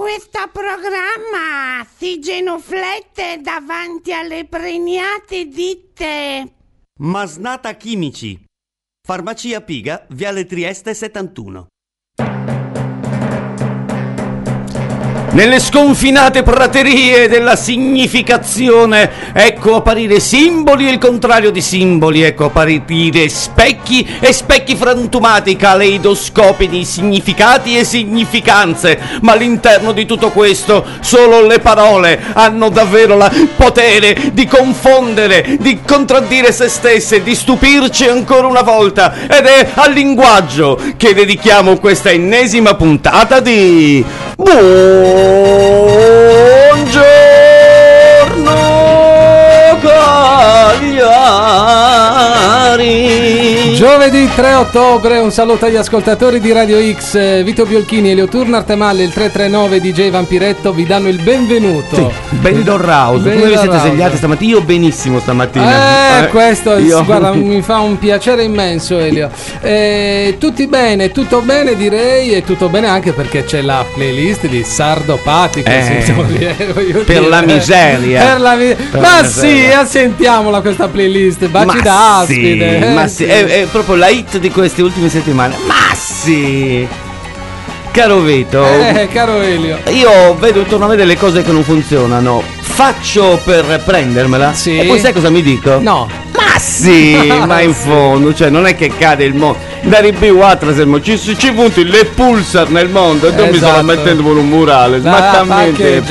questo programma si genuflette davanti alle premiate ditte Masnata Chimici, Farmacia Piga, Viale Trieste 71. Nelle sconfinate praterie della significazione, ecco apparire simboli e il contrario di simboli, ecco apparire specchi e specchi frantumati, caleidoscopi di significati e significanze, ma all'interno di tutto questo solo le parole hanno davvero il potere di confondere, di contraddire se stesse, di stupirci ancora una volta, ed è al linguaggio che dedichiamo questa ennesima puntata di Buongiorno Cagliari. Giovedì 3 ottobre, un saluto agli ascoltatori di Radio X. Vito Biolchini, Elio Turno, Artemale, il 339 DJ Vampiretto vi danno il benvenuto. Sì, Benidorm House. Come vi siete svegliati stamattina? Io benissimo stamattina. Questo guarda, mi fa un piacere immenso, Elio. Tutti bene, tutto bene direi, e tutto bene anche perché c'è la playlist di Sardopatico. Per la miseria. Ma sì, sentiamola questa playlist. Baci da aspide. Ma sì, è proprio la hit di queste ultime settimane. Ma sì. Caro Vito, caro Elio, io vedo intorno a me delle cose che non funzionano. Faccio per prendermela. Sì. E poi sai cosa mi dico? No. Ma sì, ma in fondo, cioè non è che cade il mondo. Dari più Atraselmo, ci punti le pulsar nel mondo. E tu mi sto mettendo con un murale. Smattamente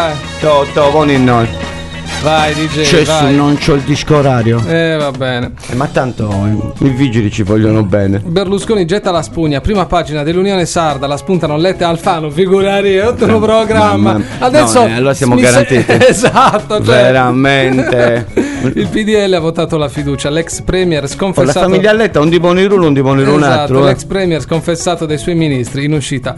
buoni in noi. Vai DJ, vai. Non c'ho il disco orario. Va bene. Ma tanto i vigili ci vogliono bene. Berlusconi getta la spugna, prima pagina dell'Unione Sarda, la spuntano Letta e Alfano, figurari, è un programma. Adesso allora siamo garantiti. Esatto, cioè. Veramente. Il PDL ha votato la fiducia, l'ex premier sconfessato. La famiglia Letta, un di buono in uno, un di buono in un altro. L'ex premier sconfessato dai suoi ministri, in uscita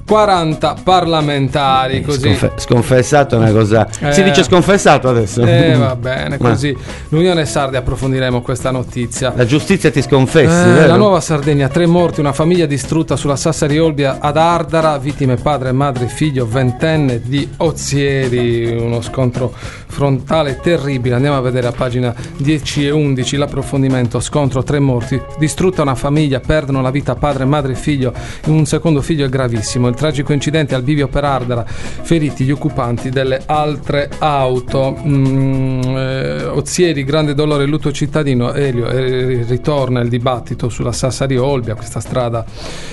40 parlamentari, così. Sconfessato è una cosa. Si dice sconfessato adesso. Va bene, così. L'Unione Sarda, approfondiremo questa notizia. La giustizia ti sconfessi, vero? La nuova Sardegna, 3 morti, una famiglia distrutta sulla Sassari Olbia ad Ardara, vittime padre, madre e figlio, 20enne di Ozieri, uno scontro frontale terribile. Andiamo a vedere a pagina 10 e 11 l'approfondimento. Scontro, 3 morti, distrutta una famiglia, perdono la vita padre, madre e figlio, un secondo figlio è gravissimo. Il tragico incidente al bivio per Ardara, feriti gli occupanti delle altre auto. Ozieri, grande dolore e lutto cittadino. Elio, ritorna il dibattito sulla Sassari Olbia, questa strada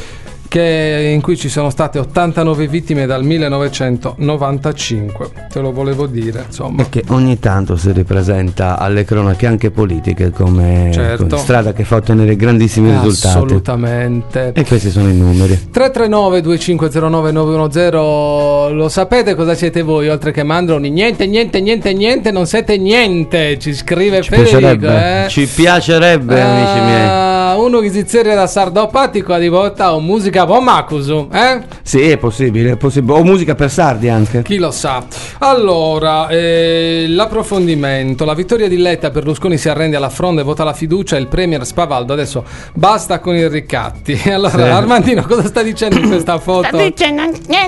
in cui ci sono state 89 vittime dal 1995. Te lo volevo dire, insomma. Perché ogni tanto si ripresenta alle cronache anche politiche come strada che fa ottenere grandissimi risultati. Assolutamente. E questi sono i numeri. 339 2509 910. Lo sapete cosa siete voi, oltre che mandroni? Niente, non siete niente. Ci scrive Federico. Ci piacerebbe, amici miei. Uno che si zerra da Sardopatico a divota o musica Pomacusu, Sì, è possibile, o musica per sardi anche. Chi lo sa. Allora, l'approfondimento. La vittoria di Letta, Berlusconi si arrende alla fronda e vota la fiducia. Il premier Spavaldo adesso basta con i ricatti. Allora, sì. Armandino, cosa sta dicendo in questa foto? Sta dicendo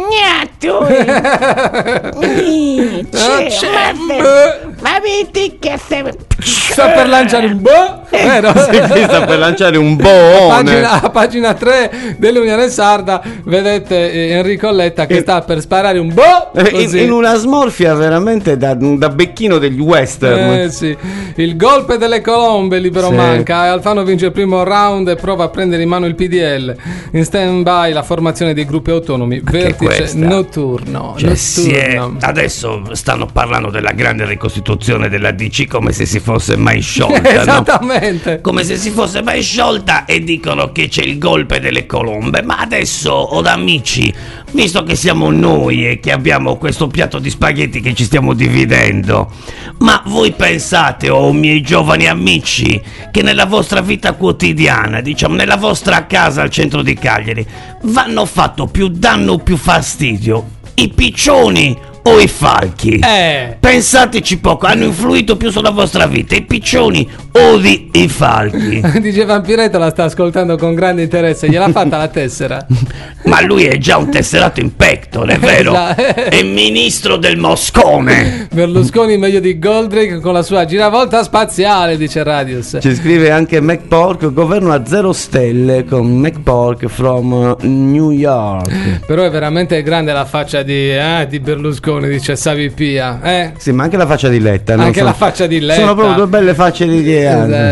ma vedi che sta per lanciare un vero? Sta per lanciare un boone. A pagina 3 dell'Unione Sarda vedete Enrico Letta che sta per sparare un in una smorfia veramente da becchino degli western. Sì. Il golpe delle colombe, libero manca. Alfano vince il primo round e prova a prendere in mano il PDL. In stand by la formazione dei gruppi autonomi. Vertice notturno. Adesso stanno parlando della grande ricostituzione della DC come se si fosse mai sciolta. Esattamente. No? Come se si fosse mai sciolta, e dicono che c'è il golpe delle colombe. Ma adesso, amici, visto che siamo noi e che abbiamo questo piatto di spaghetti che ci stiamo dividendo, ma voi pensate, miei giovani amici, che nella vostra vita quotidiana, diciamo nella vostra casa al centro di Cagliari, vanno fatto più danno o più fastidio i piccioni o i falchi? Pensateci poco, hanno influito più sulla vostra vita i piccioni odi i falchi. Dice Vampiretto la sta ascoltando con grande interesse. Gliel'ha fatta la tessera? Ma lui è già un tesserato in pectore, è vero? È ministro del Moscone. Berlusconi meglio di Goldrake con la sua giravolta spaziale, dice Radius. Ci scrive anche McPork, governo a 0 stelle con McPork from New York. Però è veramente grande la faccia di Berlusconi, dice Savipia. Sì, ma anche la faccia di Letta. Anche la faccia di Letta. Sono proprio due belle facce di dietro.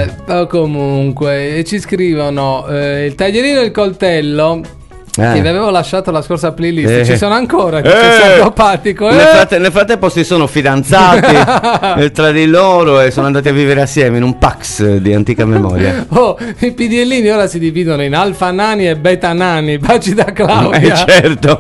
Comunque ci scrivono il taglierino e il coltello che vi avevo lasciato la scorsa playlist. Ci sono ancora, dice Sardopatico. Nel frattempo si sono fidanzati tra di loro e sono andati a vivere assieme in un Pax di antica memoria. I PDLini ora si dividono in alfa nani e beta nani. Baci da Claudia. Certo.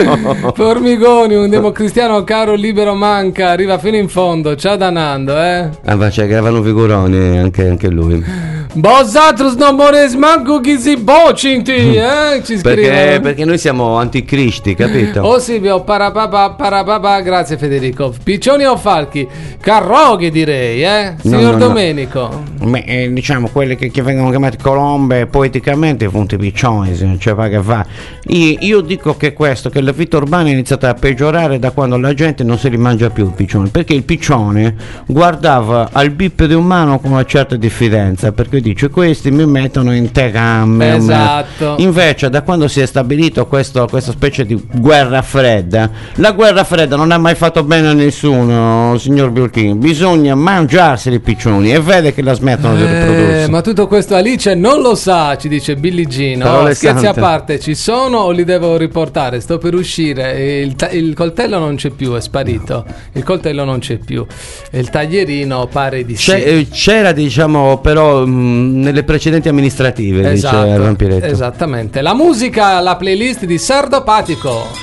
Formigoni, un democristiano caro libero manca, arriva fino in fondo. Ciao da Nando, ma c'è Gravano Vigoroni anche lui. Vosatrus non mores manco chi si bocinti, ci scrive. Perché noi siamo anticristi, capito? Oh Silvio, parapapà, grazie Federico. Piccioni o falchi? Carroghe direi, signor Domenico. Beh, diciamo quelli che vengono chiamati colombe poeticamente fonti piccioni, se non c'è che fa. Io dico che che la vita urbana è iniziata a peggiorare da quando la gente non se li mangia più il piccione, perché il piccione guardava al bipede umano con una certa diffidenza, perché dice questi mi mettono in tecamme. Esatto. Invece da quando si è stabilito questa specie di guerra fredda, la guerra fredda non ha mai fatto bene a nessuno, signor Biolchini. Bisogna mangiarsi i piccioni e vede che la smettono di riprodursi. Ma tutto questo Alice non lo sa, ci dice Billie Jean. Scherzi a parte, ci sono o li devo riportare? Sto per uscire, il coltello non c'è più, è sparito. Il coltello non c'è più, il taglierino pare di sì. C'era, diciamo, però nelle precedenti amministrative, dice Vampiretto. Esattamente. La musica, la playlist di Sardopatico.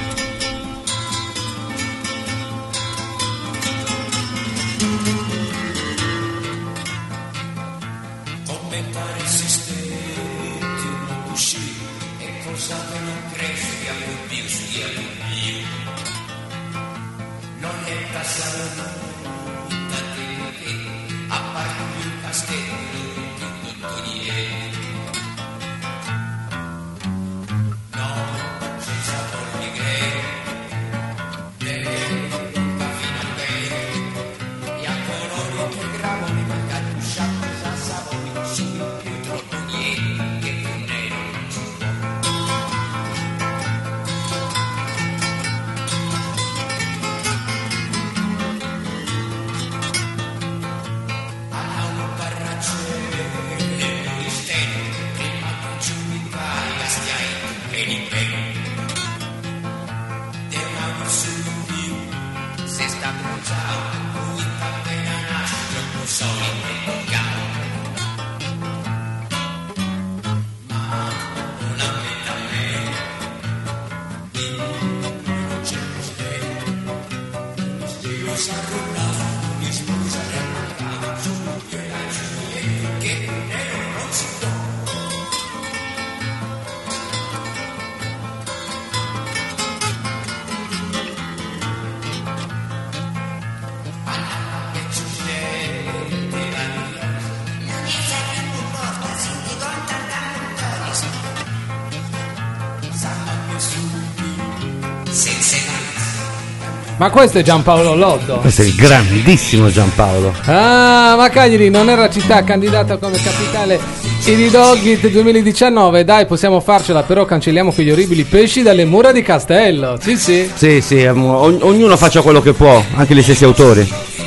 Ma questo è Giampaolo Lotto. Questo è il grandissimo Giampaolo. Ma Cagliari non era città candidata come capitale Iridogit 2019. Dai, possiamo farcela, però cancelliamo quegli orribili pesci dalle mura di Castello. Sì. Sì, ognuno faccia quello che può, anche gli stessi autori.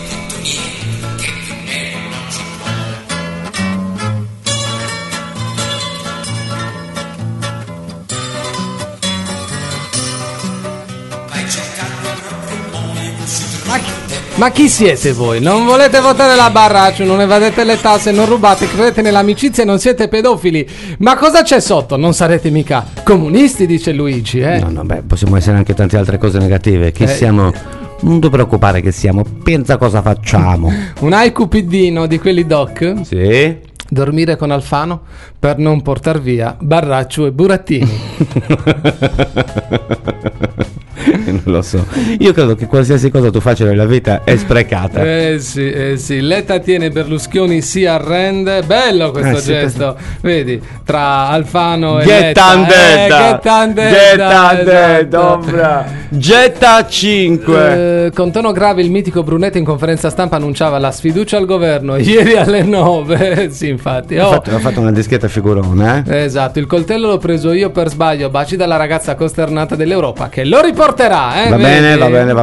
Ma chi siete voi? Non volete votare la Barraccio, non evadete le tasse, non rubate, credete nell'amicizia e non siete pedofili. Ma cosa c'è sotto? Non sarete mica comunisti, dice Luigi, No, possiamo essere anche tante altre cose negative. Chi siamo? Non ti preoccupare che siamo, pensa cosa facciamo. Un haiku piddino di quelli doc? Sì. Dormire con Alfano per non portar via Barraccio e Burattini. Non lo so. Io credo che qualsiasi cosa tu faccia nella vita è sprecata. Sì. Letta tiene, Berlusconi si arrende. Bello questo gesto. Vedi, tra Alfano e Letta. Getta 5. Con tono grave il mitico Brunetta in conferenza stampa annunciava la sfiducia al governo ieri alle 9. Sì, infatti. Ha fatto una dischietta figurone, Esatto, il coltello l'ho preso io per sbaglio. Baci dalla ragazza costernata dell'Europa che lo riporterà. Va bene.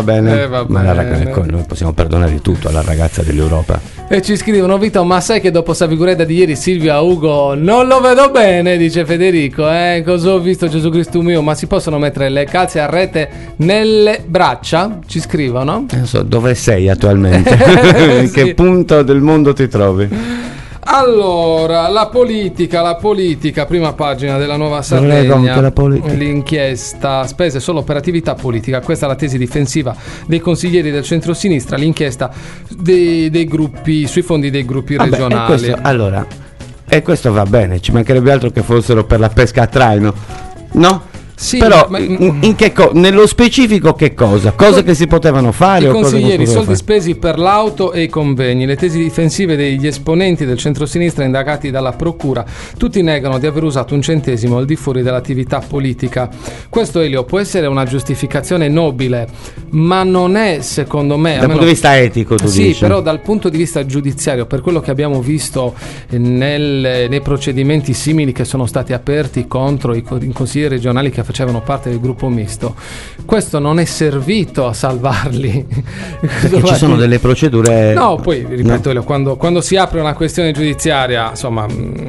Ma noi possiamo perdonare tutto alla ragazza dell'Europa. E ci scrivono: Vito, ma sai che dopo Savigureda di ieri Silvia Ugo non lo vedo bene, dice Federico. Cosa ho visto, Gesù Cristo mio? Ma si possono mettere le calze a rete nelle braccia? Ci scrivono. Non so dove sei attualmente. In che punto del mondo ti trovi? Allora, la politica, prima pagina della Nuova Sardegna, l'inchiesta, spese solo per attività politica, questa è la tesi difensiva dei consiglieri del centro-sinistra, l'inchiesta dei gruppi, sui fondi dei gruppi regionali. E questo va bene, ci mancherebbe altro che fossero per la pesca a traino, no? Sì, però in che nello specifico che cosa? Cose che si potevano fare? I consiglieri, soldi spesi per l'auto e i convegni. Le tesi difensive degli esponenti del centro-sinistra indagati dalla procura, tutti negano di aver usato un centesimo al di fuori dell'attività politica. Questo, Elio, può essere una giustificazione nobile, ma non è, secondo me, dal punto di vista etico, tu dici? Sì, però dal punto di vista giudiziario, per quello che abbiamo visto nei procedimenti simili che sono stati aperti contro i consiglieri regionali che facevano parte del gruppo misto, questo non è servito a salvarli. Perché ci sono delle procedure. No, poi ripeto, no. Quando si apre una questione giudiziaria, insomma,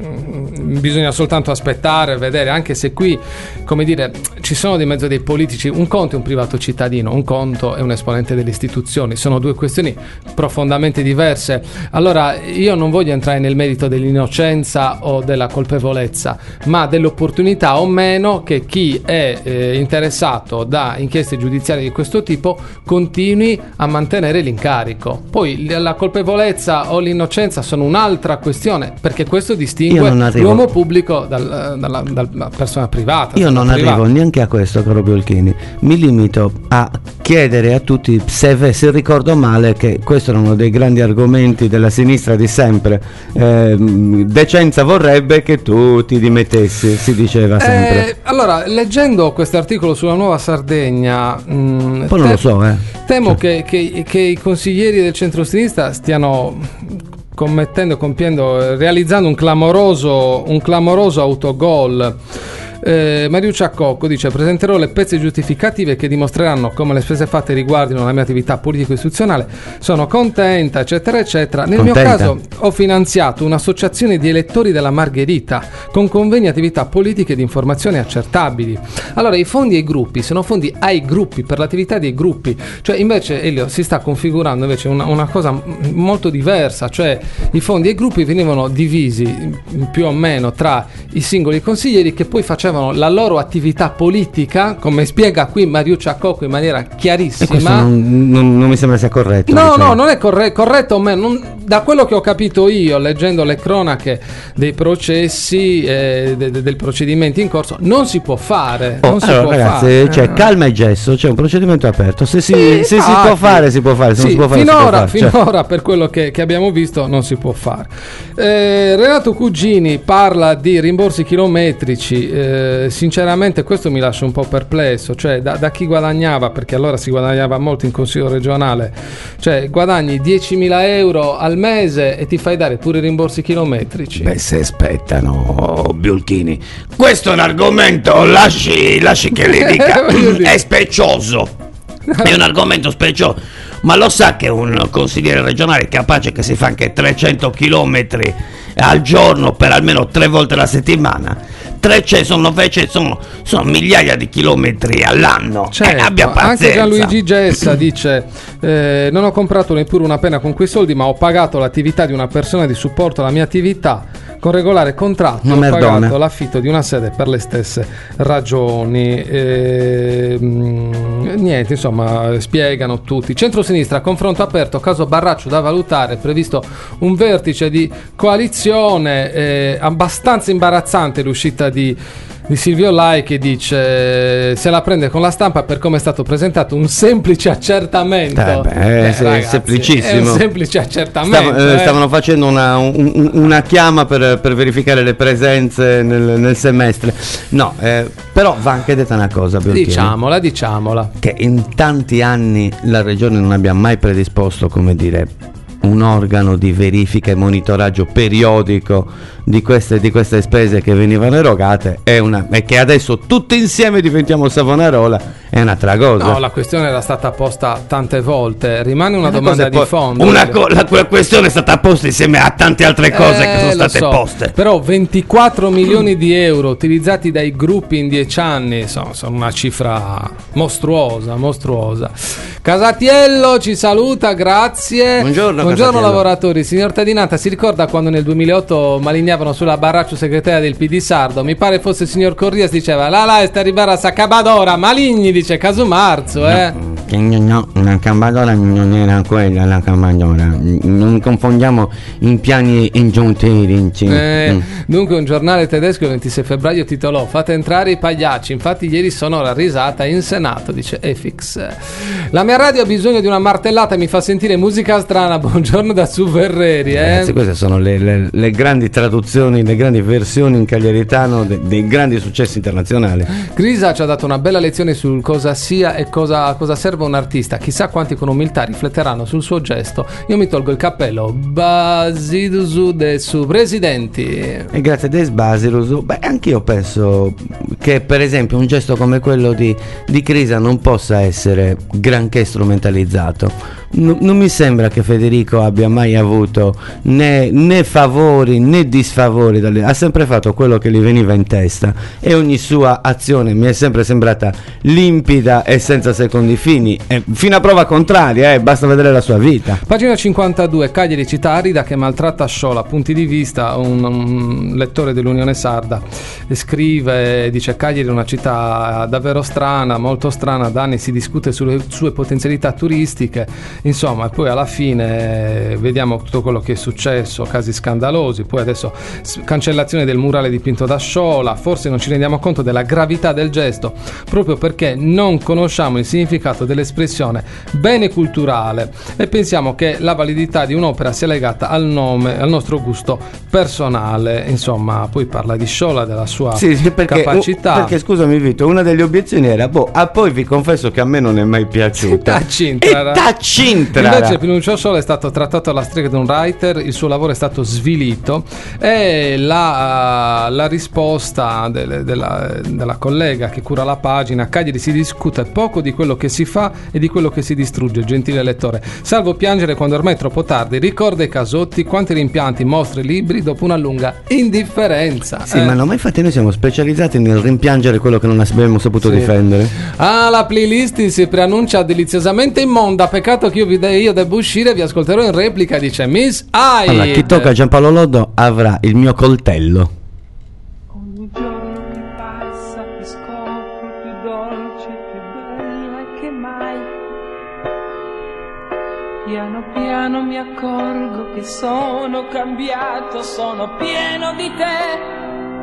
bisogna soltanto aspettare, vedere, anche se qui, come dire, ci sono di mezzo dei politici. Un conto è un privato cittadino, un conto è un esponente delle istituzioni, sono due questioni profondamente diverse. Allora io non voglio entrare nel merito dell'innocenza o della colpevolezza, ma dell'opportunità o meno che chi è interessato da inchieste giudiziarie di questo tipo continui a mantenere l'incarico. Poi la colpevolezza o l'innocenza sono un'altra questione, perché questo distingue l'uomo pubblico dalla persona privata. Io non arrivo neanche a questo, caro Biolchini. Mi limito a chiedere a tutti se ricordo male che questo era uno dei grandi argomenti della sinistra di sempre. Decenza vorrebbe che tu ti dimettessi, si diceva sempre. Allora, leggendo questo articolo sulla Nuova Sardegna, poi non lo so, temo che i consiglieri del centro-sinistra stiano realizzando un clamoroso autogol. Mariuccia Cocco dice: presenterò le pezze giustificative che dimostreranno come le spese fatte riguardino la mia attività politico-istituzionale. Sono contenta, eccetera eccetera. Nel mio caso ho finanziato un'associazione di elettori della Margherita con convegni e attività politiche di informazione accertabili. Allora, i fondi ai gruppi sono fondi ai gruppi, per l'attività dei gruppi. Cioè, invece, Elio, si sta configurando invece una cosa molto diversa. Cioè, i fondi ai gruppi venivano divisi più o meno tra i singoli consiglieri, che poi facevano la loro attività politica, come spiega qui Mariuccia Cocco in maniera chiarissima. E questo non mi sembra sia corretto. No, non è corretto, da quello che ho capito io, leggendo le cronache dei processi, del procedimento in corso, non si può fare. Ragazzi, c'è calma e gesso, c'è un procedimento aperto. Se si può fare, si può fare. Se non si può fare, finora, per quello che abbiamo visto, non si può fare. Renato Cugini parla di rimborsi chilometrici. Sinceramente questo mi lascia un po' perplesso, cioè da chi guadagnava, perché allora si guadagnava molto in consiglio regionale, cioè guadagni 10.000 euro al mese e ti fai dare pure i rimborsi chilometrici. Beh, se aspettano, Biolchini, questo è un argomento, lasci che le dica, è specioso, è un argomento specioso. Ma lo sa che un consigliere regionale è capace che si fa anche 300 chilometri al giorno per almeno 3 volte alla settimana? Sono migliaia di chilometri all'anno. Certo, abbia pazienza. Anche Gianluigi Gessa dice: non ho comprato neppure una penna con quei soldi, ma ho pagato l'attività di una persona di supporto alla mia attività con regolare contratto, ho pagato l'affitto di una sede per le stesse ragioni. Niente, insomma, spiegano tutti. Centro-sinistra, confronto aperto, caso Barraccio da valutare, previsto un vertice di coalizione, abbastanza imbarazzante l'uscita di di Silvio Lai, che dice se la prende con la stampa per come è stato presentato, un semplice accertamento. Ragazzi, semplicissimo. È un semplice accertamento. Stavano facendo una chiama per verificare le presenze nel semestre. No, però va anche detta una cosa, diciamola. Che in tanti anni la regione non abbia mai predisposto, come dire, un organo di verifica e monitoraggio periodico di queste spese che venivano erogate, e che adesso tutti insieme diventiamo Savonarola, è un'altra cosa. No, la questione era stata posta tante volte, rimane una domanda di fondo. La questione è stata posta insieme a tante altre cose che sono state poste. Però 24 milioni di euro utilizzati dai gruppi in 10 anni sono una cifra mostruosa. Casatiello ci saluta, grazie. Buongiorno lavoratori. Signor Tadinata, si ricorda quando nel 2008 malignavano sulla Barraccio segretaria del PD sardo? Mi pare fosse il signor Corrias, diceva la sta ribara s'accabadora, maligni, dice Casumarzo, No, la Cambadora non era quella la Cambadora, non confondiamo in piani ingiuntivi. Dunque un giornale tedesco il 26 febbraio titolò "Fate entrare i pagliacci", infatti ieri sonora risata in Senato, dice Efix. La mia radio ha bisogno di una martellata, mi fa sentire musica strana. Buongiorno da Suverreri. Queste sono le grandi traduzioni, le grandi versioni in cagliaritano dei grandi successi internazionali. Grisa ci ha dato una bella lezione sul cosa sia e cosa serve un artista. Chissà quanti con umiltà rifletteranno sul suo gesto. Io mi tolgo il cappello. Basilusu de su presidenti. E grazie des Basilusu. Anch'io penso che per esempio un gesto come quello di Crisa non possa essere granché strumentalizzato. Non mi sembra che Federico abbia mai avuto né favori né disfavori ha sempre fatto quello che gli veniva in testa, e ogni sua azione mi è sempre sembrata limpida e senza secondi fini, fino a prova contraria, basta vedere la sua vita. Pagina 52, Cagliari città arida che maltratta Sciola, punti di vista. Un lettore dell'Unione Sarda scrive, dice: Cagliari è una città davvero strana, molto strana, da anni si discute sulle sue potenzialità turistiche, insomma, e poi alla fine vediamo tutto quello che è successo, casi scandalosi, poi adesso cancellazione del murale dipinto da Sciola. Forse non ci rendiamo conto della gravità del gesto proprio perché non conosciamo il significato dell'espressione bene culturale e pensiamo che la validità di un'opera sia legata al nome, al nostro gusto personale. Insomma, poi parla di Sciola, della sua capacità. Perché scusami Vito, una delle obiezioni era poi vi confesso che a me non è mai piaciuta. Tacintra. Invece Pinuccio Sciola è stato trattato alla stregua di un writer, il suo lavoro è stato svilito, e la risposta della collega che cura la pagina: Cagliari si discute poco di quello che si fa e di quello che si distrugge, gentile lettore, salvo piangere quando ormai è troppo tardi. Ricorda i Casotti, quanti rimpianti, mostre, libri dopo una lunga indifferenza. Sì, ma no, ma infatti noi siamo specializzati nel rimpiangere quello che non abbiamo saputo difendere. La playlist si preannuncia deliziosamente immonda, peccato che io debba uscire, vi ascolterò in replica, dice Miss Hyde. Allora, chi tocca Giampaolo Loddo avrà il mio coltello. Ogni giorno che passa ti scopro più dolce, più bella che mai. Piano piano mi accorgo che sono cambiato, sono pieno di te.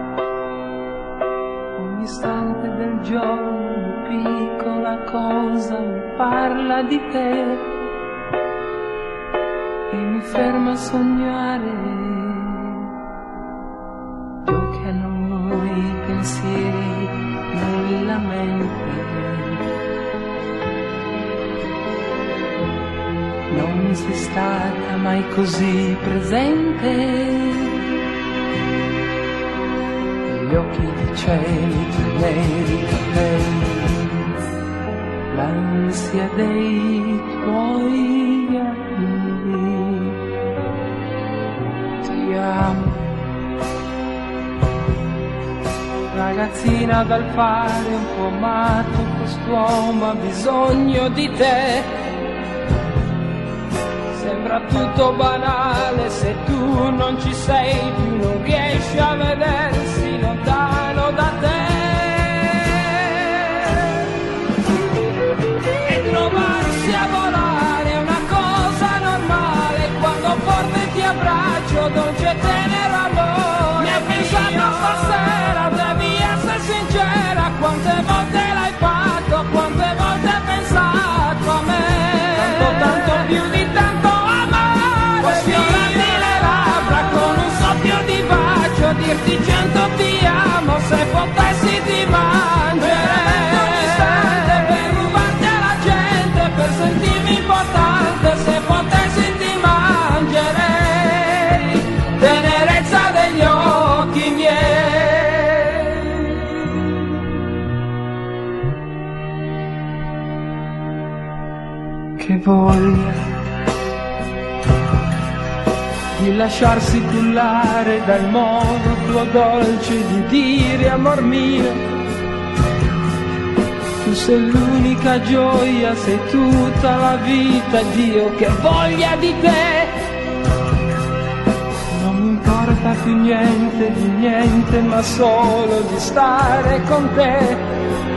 Ogni istante del giorno, ogni piccola cosa mi parla di te e mi ferma a sognare. Giocano i pensieri nella mente, non sei stata mai così presente. Gli occhi di cieli, neri capelli, l'ansia dei tuoi anni. Ti amo, ragazzina dal fare un po' matto, quest'uomo ha bisogno di te. Sembra tutto banale, se tu non ci sei più non riesci a vedersi lontano da te. E trovarsi a volare è una cosa normale, quando forte ti abbraccio, dolce tenero amore. Mi hai pensato stasera, andrai via se si per sentirmi importante, se potessi ti mangerei, tenerezza degli occhi miei. Che voglia di lasciarsi cullare dal modo tuo dolce di dire amor mio, tu sei l'unica gioia, sei tutta la vita, Dio che voglia di te, non mi importa più niente di niente ma solo di stare con te.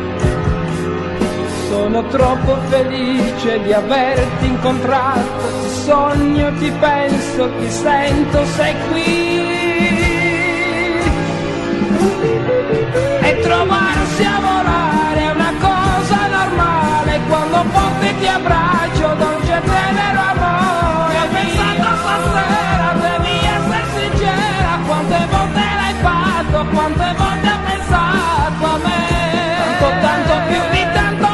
Sono troppo felice di averti incontrato, ti sogno, ti penso, ti sento, sei qui. E trovarsi a volare è una cosa normale, quando forte ti abbraccio, dolce e tenero amore. Ho pensato stasera, devi essere sincera, quante volte l'hai fatto, quante volte hai pensato a me. Tanto più di tanto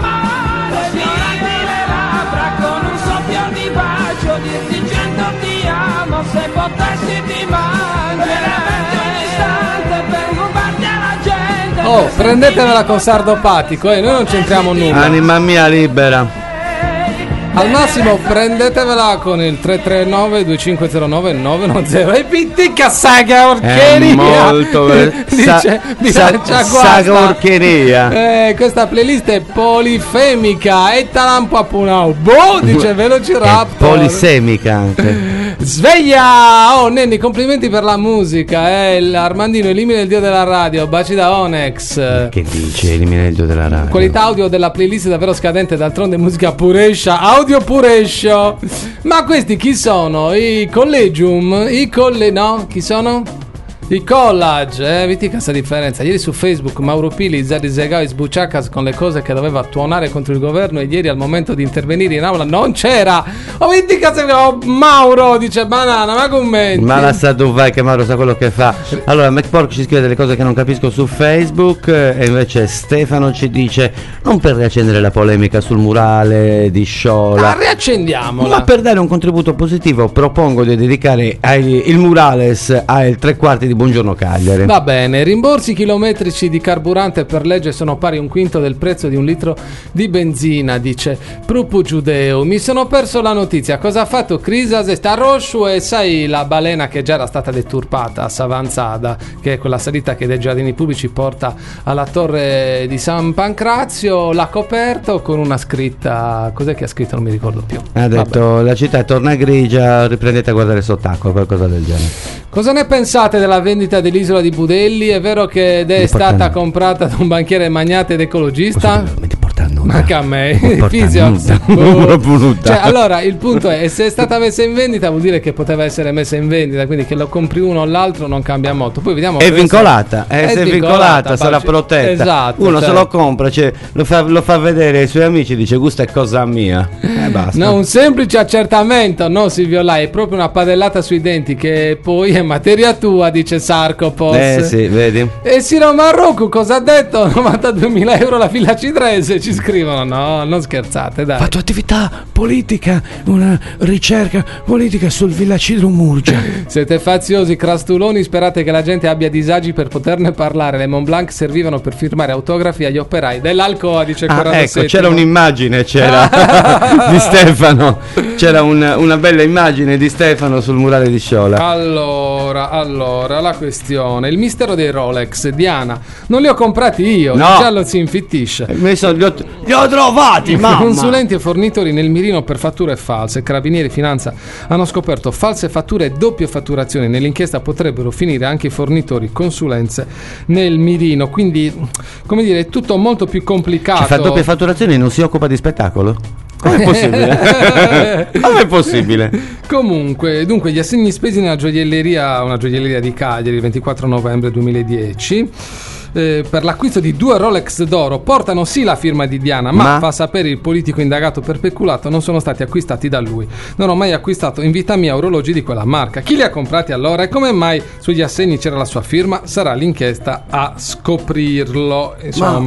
dirti 100 ti amo, se potessi ti mangerei un istante per rubarti alla gente. Oh, prendetevela con Sardopatico, noi non c'entriamo nulla. Anima mia libera. Al massimo prendetevela con il 339-2509-910. E pittica saga orcheria. Molto dice saga orcheria. Questa playlist è polifemica e talampuapunau. Boh, dice Velociraptor. Polisemica anche. Sveglia! Oh Nenni, complimenti per la musica. Armandino elimina il dio della radio. Baci da Onex. Che dice? Elimina il dio della radio. Qualità audio della playlist è davvero scadente. D'altronde musica purescia. Audio purescio. Ma questi chi sono? I collegium? No? Chi sono? I collage, vedi questa differenza. Ieri su Facebook Mauro Pili, Zari Zegao e Sbuciacas con le cose che doveva tuonare contro il governo, e ieri al momento di intervenire in aula non c'era. Oh, vedi Mauro, dice banana, ma commenti. Ma la sa tu vai che Mauro sa quello che fa. Allora McPork ci scrive delle cose che non capisco su Facebook, e invece Stefano ci dice: non per riaccendere la polemica sul murale di Sciola, riaccendiamola, ma per dare un contributo positivo propongo di dedicare il murales ai 3/4 di Buongiorno Cagliari. Va bene, rimborsi chilometrici di carburante per legge sono pari a 1/5 del prezzo di un litro di benzina, dice Prupu Giudeo. Mi sono perso la notizia, cosa ha fatto Crisas? Sta Rosciu, e sai la balena che già era stata deturpata a Savanzada, che è quella salita che dai giardini pubblici porta alla torre di San Pancrazio, l'ha coperto con una scritta, cos'è che ha scritto? Non mi ricordo più. Ha detto: la città torna grigia, riprendete a guardare sott'acqua, qualcosa del genere. Cosa ne pensate della vendita dell'isola di Budelli? È vero che è stata comprata da un banchiere magnate ed ecologista? Ma che a me cioè, allora il punto è, se è stata messa in vendita vuol dire che poteva essere messa in vendita, quindi che lo compri uno o l'altro non cambia molto. Poi vediamo. È vincolata, se è vincolata sarà protetta. Esatto, uno se lo compra, cioè, lo fa vedere ai suoi amici, dice questa è cosa mia. Basta. No, un semplice accertamento, no Silvio Lai, è proprio una padellata sui denti che poi è materia tua, dice Sarcopos. Sì, vedi. E Siro Marocco cosa ha detto? 92.000 euro la Villa Cidrese, ci scrivono. No, non scherzate, dai. Ha fatto attività politica, una ricerca politica sul Villa Cidro Murgia. Siete faziosi crastuloni, sperate che la gente abbia disagi per poterne parlare. Le Mont Blanc servivano per firmare autografi agli operai dell'Alcoa, dice 47. Ecco, c'era un'immagine, di Stefano. C'era una bella immagine di Stefano sul murale di Sciola. Allora, la questione, il mistero dei Rolex, Diana, non li ho comprati io, no. Il giallo si infittisce. Li ho trovati, mamma. Consulenti e fornitori nel mirino per fatture false. Carabinieri e Finanza hanno scoperto false fatture e doppie fatturazioni. Nell'inchiesta potrebbero finire anche i fornitori, consulenze nel mirino. Quindi, come dire, è tutto molto più complicato. Fa doppie fatturazioni e non si occupa di spettacolo? Come è possibile? Come è possibile? Comunque, dunque, gli assegni spesi nella gioielleria, una gioielleria di Cagliari, il 24 novembre 2010. Per l'acquisto di 2 Rolex d'oro portano sì la firma di Diana, ma fa sapere il politico indagato per peculato non sono stati acquistati da lui. Non ho mai acquistato in vita mia orologi di quella marca. Chi li ha comprati allora e come mai sugli assegni c'era la sua firma? Sarà l'inchiesta a scoprirlo. Insomma,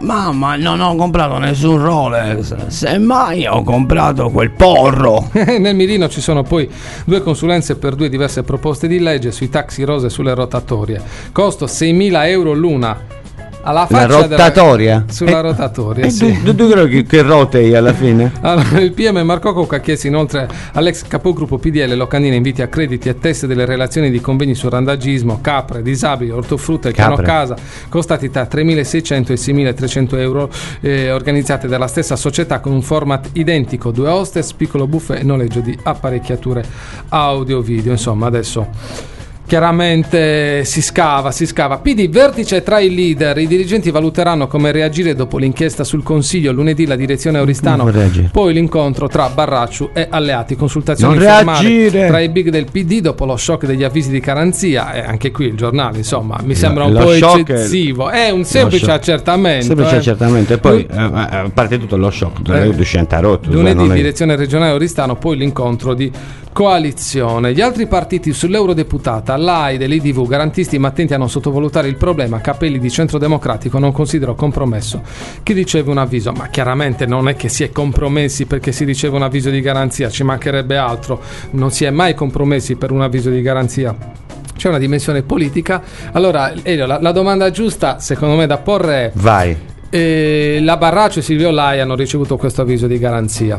Mamma, non ho comprato nessun Rolex, semmai ho comprato quel porro. Nel mirino ci sono poi 2 consulenze per 2 diverse proposte di legge sui taxi rosa e sulle rotatorie. Costo 6.000 euro l'una. Alla La faccia rotatoria? sulla rotatoria, sì. Tu credi che rotei alla fine? Allora, il PM Marco Cocca ha chiesto inoltre all'ex capogruppo PDL Locanina inviti a crediti e test delle relazioni di convegni sul randagismo, capre, disabili, ortofrutta e piano casa, costati tra 3.600 e 6.300 euro, organizzate dalla stessa società con un format identico, 2 hostess, piccolo buffet e noleggio di apparecchiature audio-video. Insomma, adesso chiaramente si scava. PD, vertice tra i leader, i dirigenti valuteranno come reagire dopo l'inchiesta sul Consiglio, lunedì la direzione Oristano, poi l'incontro tra Barracciu e alleati, consultazioni informali tra i big del PD dopo lo shock degli avvisi di garanzia, e anche qui il giornale, insomma, mi sembra un po' eccessivo, è un semplice accertamento. E poi a parte tutto lo shock lunedì direzione regionale Oristano, poi l'incontro di coalizione. Gli altri partiti sull'eurodeputata, l'AIDE, l'IDV, garantisti ma attenti a non sottovalutare il problema. Capelli di Centro Democratico non considero compromesso chi riceve un avviso, ma chiaramente non è che si è compromessi perché si riceve un avviso di garanzia, ci mancherebbe altro, non si è mai compromessi per un avviso di garanzia. C'è una dimensione politica. Allora, Elio, la domanda giusta secondo me da porre è: vai. La Barracciu e Silvio Lai hanno ricevuto questo avviso di garanzia.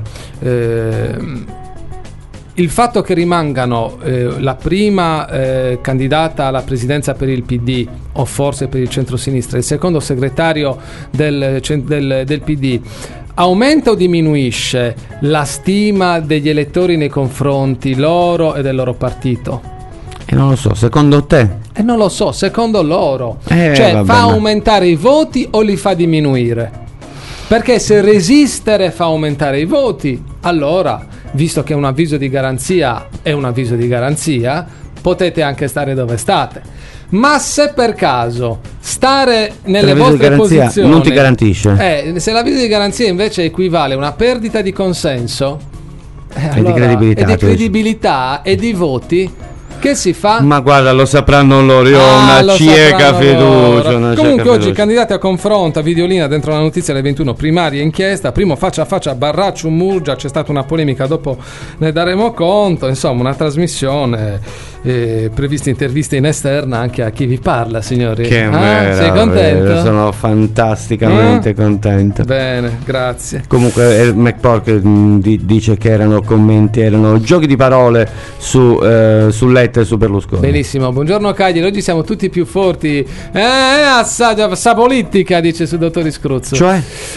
Il fatto che rimangano la prima candidata alla presidenza per il PD o forse per il centro-sinistra, il secondo segretario del PD, aumenta o diminuisce la stima degli elettori nei confronti loro e del loro partito? Non lo so, secondo te? Non lo so, secondo loro. Fa aumentare i voti o li fa diminuire? Perché se resistere fa aumentare i voti, allora, visto che un avviso di garanzia è un avviso di garanzia, potete anche stare dove state. Ma se per caso stare nelle vostre posizioni non ti garantisce, se l'avviso di garanzia invece equivale a una perdita di consenso allora, e di credibilità e di voti, che si fa? Ma guarda, lo sapranno loro, io ho una cieca fiducia. Comunque oggi candidati a confronto, videolina dentro la notizia alle 21, primaria inchiesta, primo faccia a faccia Barracciu-Murgia, c'è stata una polemica, dopo ne daremo conto, insomma una trasmissione, previste interviste in esterna anche a chi vi parla, signori. Che sei contento? Sono fantasticamente contento. Bene, grazie. Comunque McPork dice che erano commenti, erano giochi di parole su Letta e su Berlusconi. Benissimo, buongiorno Cagliari, oggi siamo tutti più forti. Assaggia sa politica, dice su dottor Scruzzo. Cioè?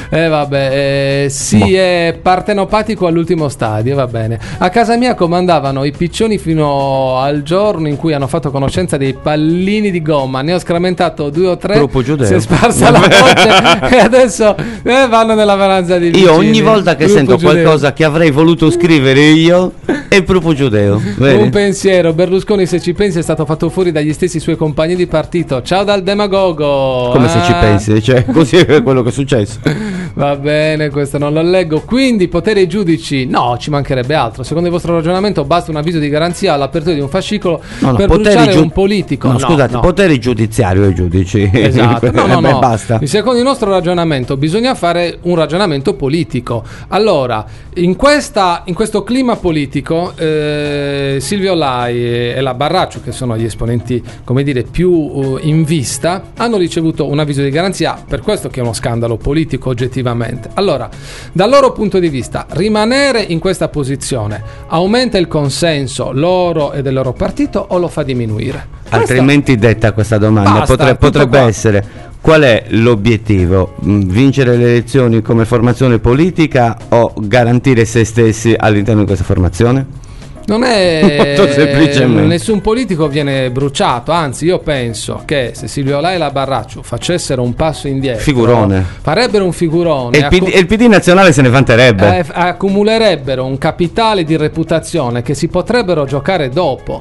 È partenopatico all'ultimo stadio, va bene. A casa mia comandavano i piccioni fino al giorno in cui hanno fatto conoscenza dei pallini di gomma, ne ho scramentato 2 o 3, si è sparsa la voce e adesso vanno nella varanza di vicini. Io ogni volta che sento qualcosa che avrei voluto scrivere io è proprio giudeo. Vedi? Un pensiero, Berlusconi, se ci pensi, è stato fatto fuori dagli stessi suoi compagni di partito. Ciao dal demagogo. Come se ci pensi, cioè così è quello che è successo. Va bene, questo non lo leggo. Quindi potere ai giudici? No, ci mancherebbe altro. Secondo il vostro ragionamento basta un avviso di garanzia all'apertura di un fascicolo per bruciare un politico? No, scusate, potere giudiziario ai giudici. Esatto. No. Basta. Secondo il nostro ragionamento bisogna fare un ragionamento politico. Allora, in questo clima politico, Silvio Lai e la Barracciu, che sono gli esponenti, come dire, più in vista, hanno ricevuto un avviso di garanzia, per questo che è uno scandalo politico oggettivamente. Allora, dal loro punto di vista, rimanere in questa posizione aumenta il consenso loro e del loro partito o lo fa diminuire? Altrimenti detta questa domanda potrebbe essere: qual è l'obiettivo? Vincere le elezioni come formazione politica o garantire se stessi all'interno di questa formazione? Non è molto semplicemente. Nessun politico viene bruciato, anzi io penso che se Silvio Lai e la Barracciu facessero un passo indietro, farebbero un figurone e il PD nazionale se ne vanterebbe, accumulerebbero un capitale di reputazione che si potrebbero giocare dopo.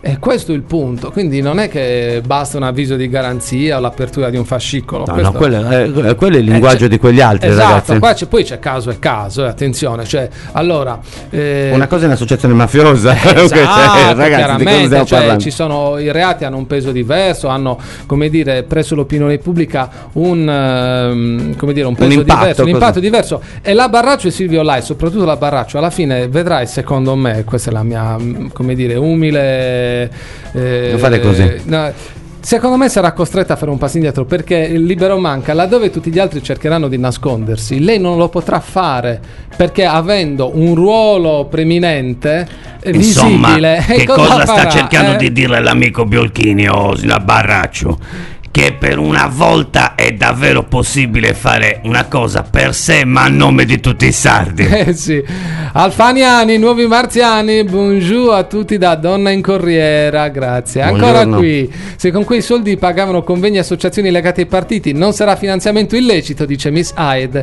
E questo è il punto, quindi non è che basta un avviso di garanzia o l'apertura di un fascicolo. No, quello è il linguaggio di quegli altri, esatto, ragazzi. Poi c'è caso e caso, attenzione, cioè, allora... una cosa è un'associazione mafiosa, esatto, ragazzi, chiaramente, cioè, ci sono, i reati hanno un peso diverso, hanno, come dire, presso l'opinione pubblica un peso diverso, un impatto diverso. E la Barraccio e Silvio Lai, soprattutto la Barraccio, alla fine vedrai, secondo me, questa è la mia, come dire, umile... non fate così. Secondo me sarà costretta a fare un passo indietro, perché il libero manca, laddove tutti gli altri cercheranno di nascondersi, lei non lo potrà fare, perché avendo un ruolo preminente, visibile. Che cosa sta cercando di dire l'amico Biolchini o la Barraccio? Che per una volta è davvero possibile fare una cosa per sé ma a nome di tutti i sardi. Sì. Alfaniani, nuovi marziani, buongiorno a tutti da Donna in Corriera, grazie. Ancora Buongiorno. qui, se con quei soldi pagavano convegni e associazioni legate ai partiti, non sarà finanziamento illecito, dice Miss Hyde.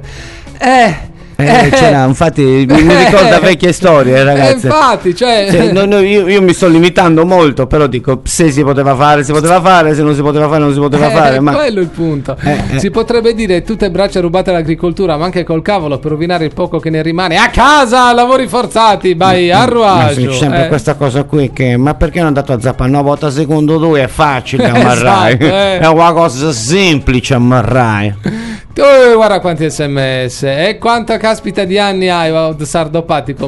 Infatti mi ricorda vecchie storie, ragazzi. Infatti, cioè io mi sto limitando molto, però dico, se si poteva fare, se non si poteva fare, ma quello è il punto. Si potrebbe dire tutte braccia rubate all'agricoltura, ma anche col cavolo per rovinare il poco che ne rimane. A casa, lavori forzati, vai a Ruaggio. C'è sempre questa cosa qui che, ma perché non è andato a Zappa? No, vota secondo lui, è facile ammarrai. Esatto, è una cosa semplice ammarrai. Guarda quanti sms e quanta caspita di anni hai, Sardopatico?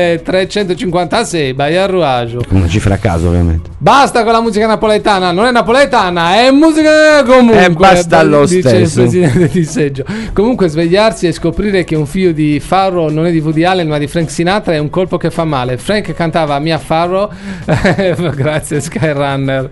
1356, vai a Ruaggio. Una cifra a caso, ovviamente. Basta con la musica napoletana, non è napoletana, è musica comunque. Basta lo dice stesso. il presidente di seggio. Comunque svegliarsi e scoprire che un figlio di Farrow non è di Woody Allen ma di Frank Sinatra è un colpo che fa male. Frank cantava Mia Farrow. Grazie Skyrunner.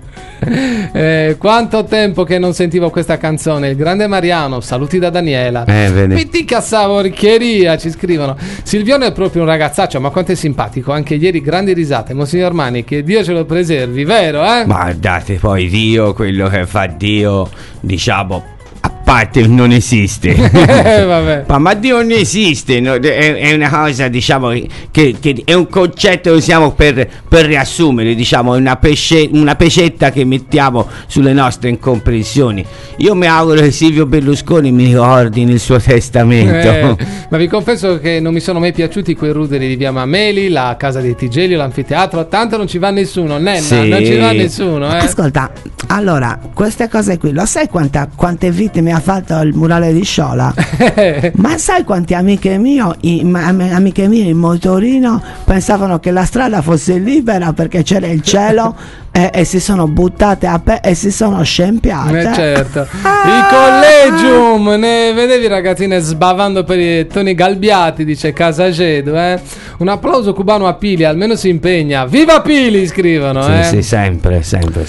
Quanto tempo che non sentivo questa canzone. Il grande Mariano, saluti da Daniela. Vedi. Pittica Savorcheria, ci scrivono. Silvione è proprio un ragazzaccio, ma quanto è simpatico. Anche ieri grandi risate. Monsignor Mani, che Dio ce lo preservi, vero, eh? Guardate, poi Dio, quello che fa Dio, diciamo, a parte non esiste. Vabbè. Ma Dio non esiste, no? È una cosa, diciamo, che è un concetto che usiamo per riassumere, diciamo, è una pecetta che mettiamo sulle nostre incomprensioni. Io mi auguro che Silvio Berlusconi mi ricordi nel suo testamento. Ma vi confesso che non mi sono mai piaciuti quei ruderi di via Mameli, la casa dei Tigelli, l'anfiteatro. Tanto non ci va nessuno, Nenna, Sì. non ci va nessuno, Ascolta, allora, queste cose qui, lo sai quante vittime ha fatto il murale di Sciola? Ma sai quante amiche mie in motorino pensavano che la strada fosse libera perché c'era il cielo e si sono buttate e si sono scempiate? Certo. Il collegium, ne vedevi ragazzine sbavando per i toni galbiati, dice Casagedo, Un applauso cubano a Pili, almeno si impegna. Viva Pili, scrivono, Sì, sempre.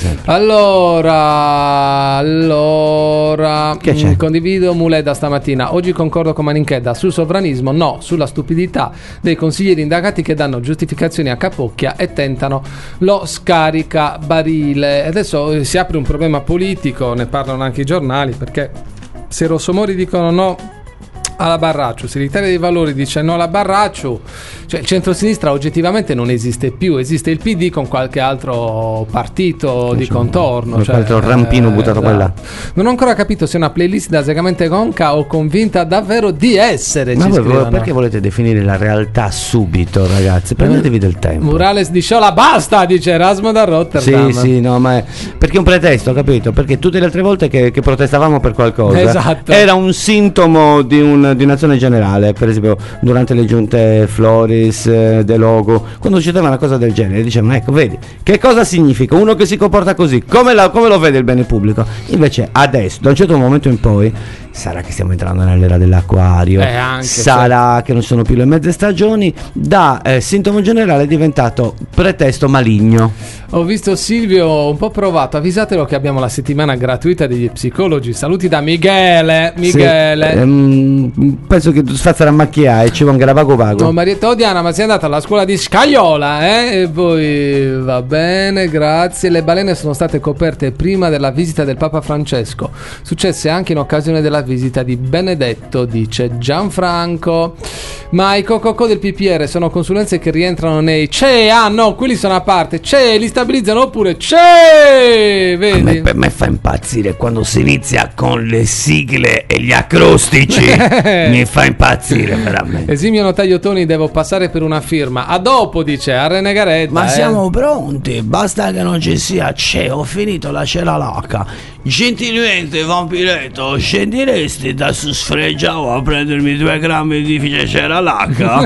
Allora Che c'è? condivido Muleda stamattina. Oggi concordo con Maninchedda sul sovranismo, no, sulla stupidità dei consiglieri indagati che danno giustificazioni a capocchia e tentano lo scaricabarile. Adesso si apre un problema politico, ne parlano anche i giornali, perché se i rossomori dicono no alla Barraccio, se l'Italia dei Valori dice no alla Barraccio, cioè il centrosinistra oggettivamente non esiste più, esiste il PD con qualche altro partito di contorno, qualche altro rampino buttato qua e là. Non ho ancora capito se è una playlist da Segamente Conca o convinta davvero di essere. Ma ci voi scrivono. perché volete definire la realtà subito, ragazzi? Prendetevi del tempo. Murales di Sciola, basta, dice Erasmo da Rotterdam. Sì, no, ma perché è un pretesto, capito? Perché tutte le altre volte che protestavamo per qualcosa Esatto. era un sintomo di un'azione generale. Per esempio durante le giunte Floris, De Logo, quando succedeva una cosa del genere dicevano ecco, vedi che cosa significa uno che si comporta così, come lo vede il bene pubblico. Invece adesso, da un certo momento in poi, sarà che stiamo entrando nell'era dell'acquario, Anche, sarà che non sono più le mezze stagioni, da sintomo generale è diventato pretesto maligno. Ho visto Silvio un po' provato, avvisatelo che abbiamo la settimana gratuita degli psicologi. Saluti da Michele. Sì, penso che tu sfazzerà a macchiare e ci venga vago vago. No, Marietta Odiana, ma sei andata alla scuola di Scaiola, E poi va bene, grazie. Le balene sono state coperte prima della visita del Papa Francesco. Successe anche in occasione della alla visita di Benedetto, dice Gianfranco. Ma i cococò del PPR sono consulenze che rientrano nei no, quelli sono a parte, li stabilizzano oppure vedi? Per me fa impazzire quando si inizia con le sigle e gli acrostici. Mi fa impazzire veramente. Esimio notaio Toni, devo passare per una firma. A dopo, dice a Renegaretta. Ma siamo pronti, basta che non ci sia ho finito la ceralacca. Gentilmente, vampiretto, scendiresti da su sfregiavo a prendermi 2 grammi di ceralacca?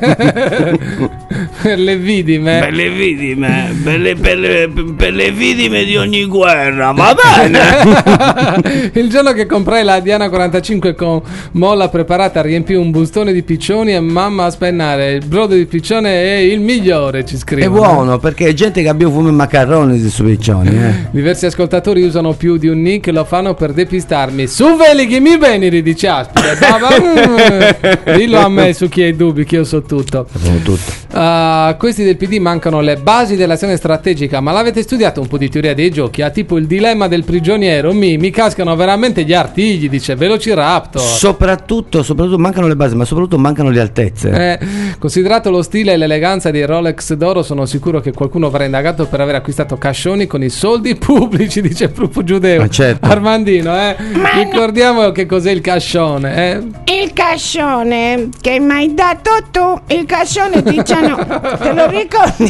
Per le vidime. Per le vidime, per le vidime di ogni guerra, va bene? Il giorno che comprai la Diana 45 con molla preparata, riempì un bustone di piccioni e mamma a spennare. Il brodo di piccione è il migliore, ci scrive. È buono, perché è gente che abbia fumo e macaroni su piccioni. Diversi ascoltatori usano più di un nick, lo fanno per depistarmi. Su veli che mi veniri, dice Aspide. Dillo a me su chi hai dubbi, che io so tutto. Questi del PD mancano le basi dell'azione strategica. Ma l'avete studiato un po' di teoria dei giochi? Tipo il dilemma del prigioniero. Mi cascano veramente gli artigli, dice Velociraptor. Soprattutto mancano le basi, ma soprattutto mancano le altezze. Considerato lo stile e l'eleganza dei Rolex d'oro, sono sicuro che qualcuno verrà indagato per aver acquistato cascioni con i soldi pubblici, dice Prufo Giudeo. Certo. Armandino, ricordiamo che cos'è il cascione. Il cascione che mi hai dato tu, il cascione te lo ricordi?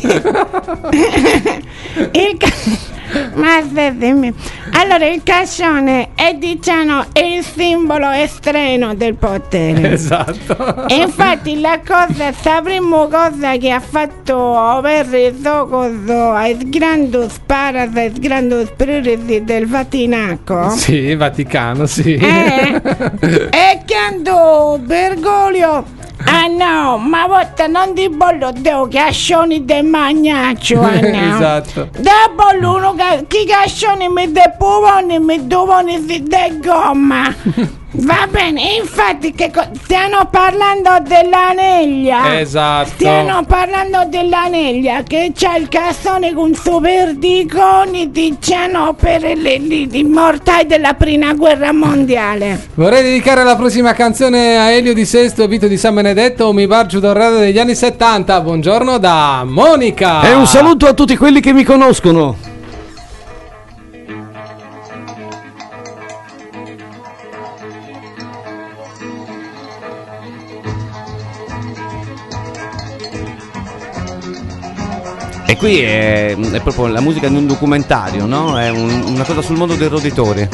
Ma aspettami. Allora il cascione è il simbolo estremo del potere. Esatto. E infatti la prima cosa che ha fatto aver gioco ai grandus parases grandus priority del Vaticano. Sì, Vaticano, sì. E quando Bergoglio no, ma volta non di bollo deo cascioni del magnaccio, no. Esatto. Da bollo uno chi cascioni mi de puvoni mi duvoni si de gomma. Va bene, infatti stiamo parlando dell'aneglia. Esatto. Stiamo parlando dell'aneglia che c'ha il cassone con super diconi diciamo per i mortai della prima guerra mondiale. Vorrei dedicare la prossima canzone a Elio di Sesto, Vito di San Benedetto, mi barcio dorado degli anni 70. Buongiorno da Monica. E un saluto a tutti quelli che mi conoscono. E qui è proprio la musica di un documentario, no? È una cosa sul mondo dei roditori.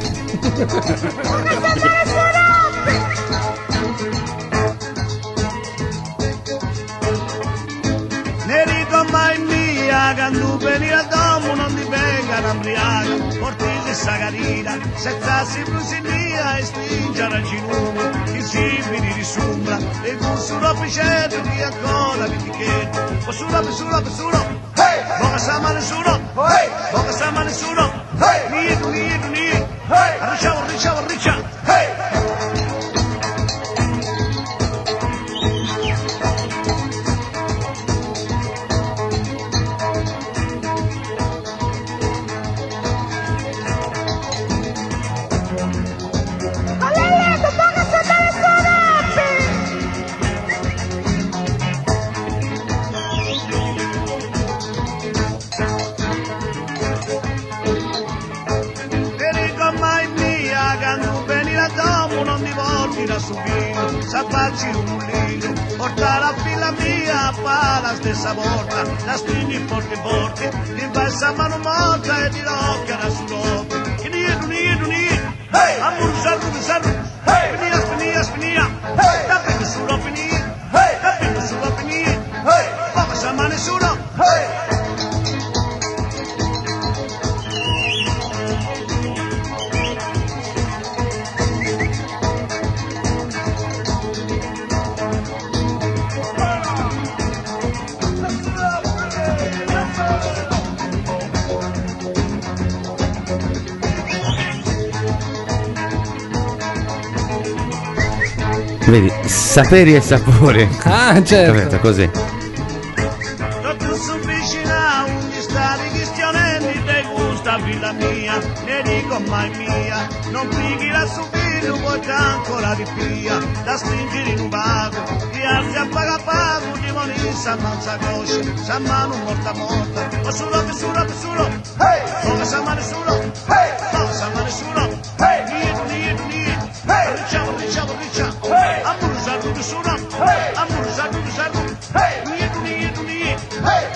Ne dico mai mia, quando veni a domo non ti venga un'ambriaca, porti questa carina, senza si brusilia e stringere al ginungo, i cibi di risumbra, e tu sulla picello di ancora di tichetto, o sulla, hey! Boca sama nessuno, hey! Boca sama nessuno, hey! Ni, hey! Arricciamo, hey! Da subito, s'abbacci un mulino, porta la figlia mia, fa la stessa volta, la stringi forte, ti passa mano morta e ti rocca su l'occhio. Che ni, hey! Amor, sarru, hey! Spinia, hey! Da prendo sulla finì, hey! Poco sa ma nessuno, hey! Vedi, saperi e sapori. Ah, certo. Così. Tu su vicina, ungi stati cristianelli, te gusta villa mia, ne dico mai mia, non pighi la subire non può già ancora di via, da stringere in un vago, chi alzi a pago, di monissa, manza coscia, sa mano morta, o solo, hey! Come sa mano solo, hey! Come sa mano solo, hey! Nieto, ricciamo, hey! Amuru solo, hey! Amuru solo, hey! Nieto, hey!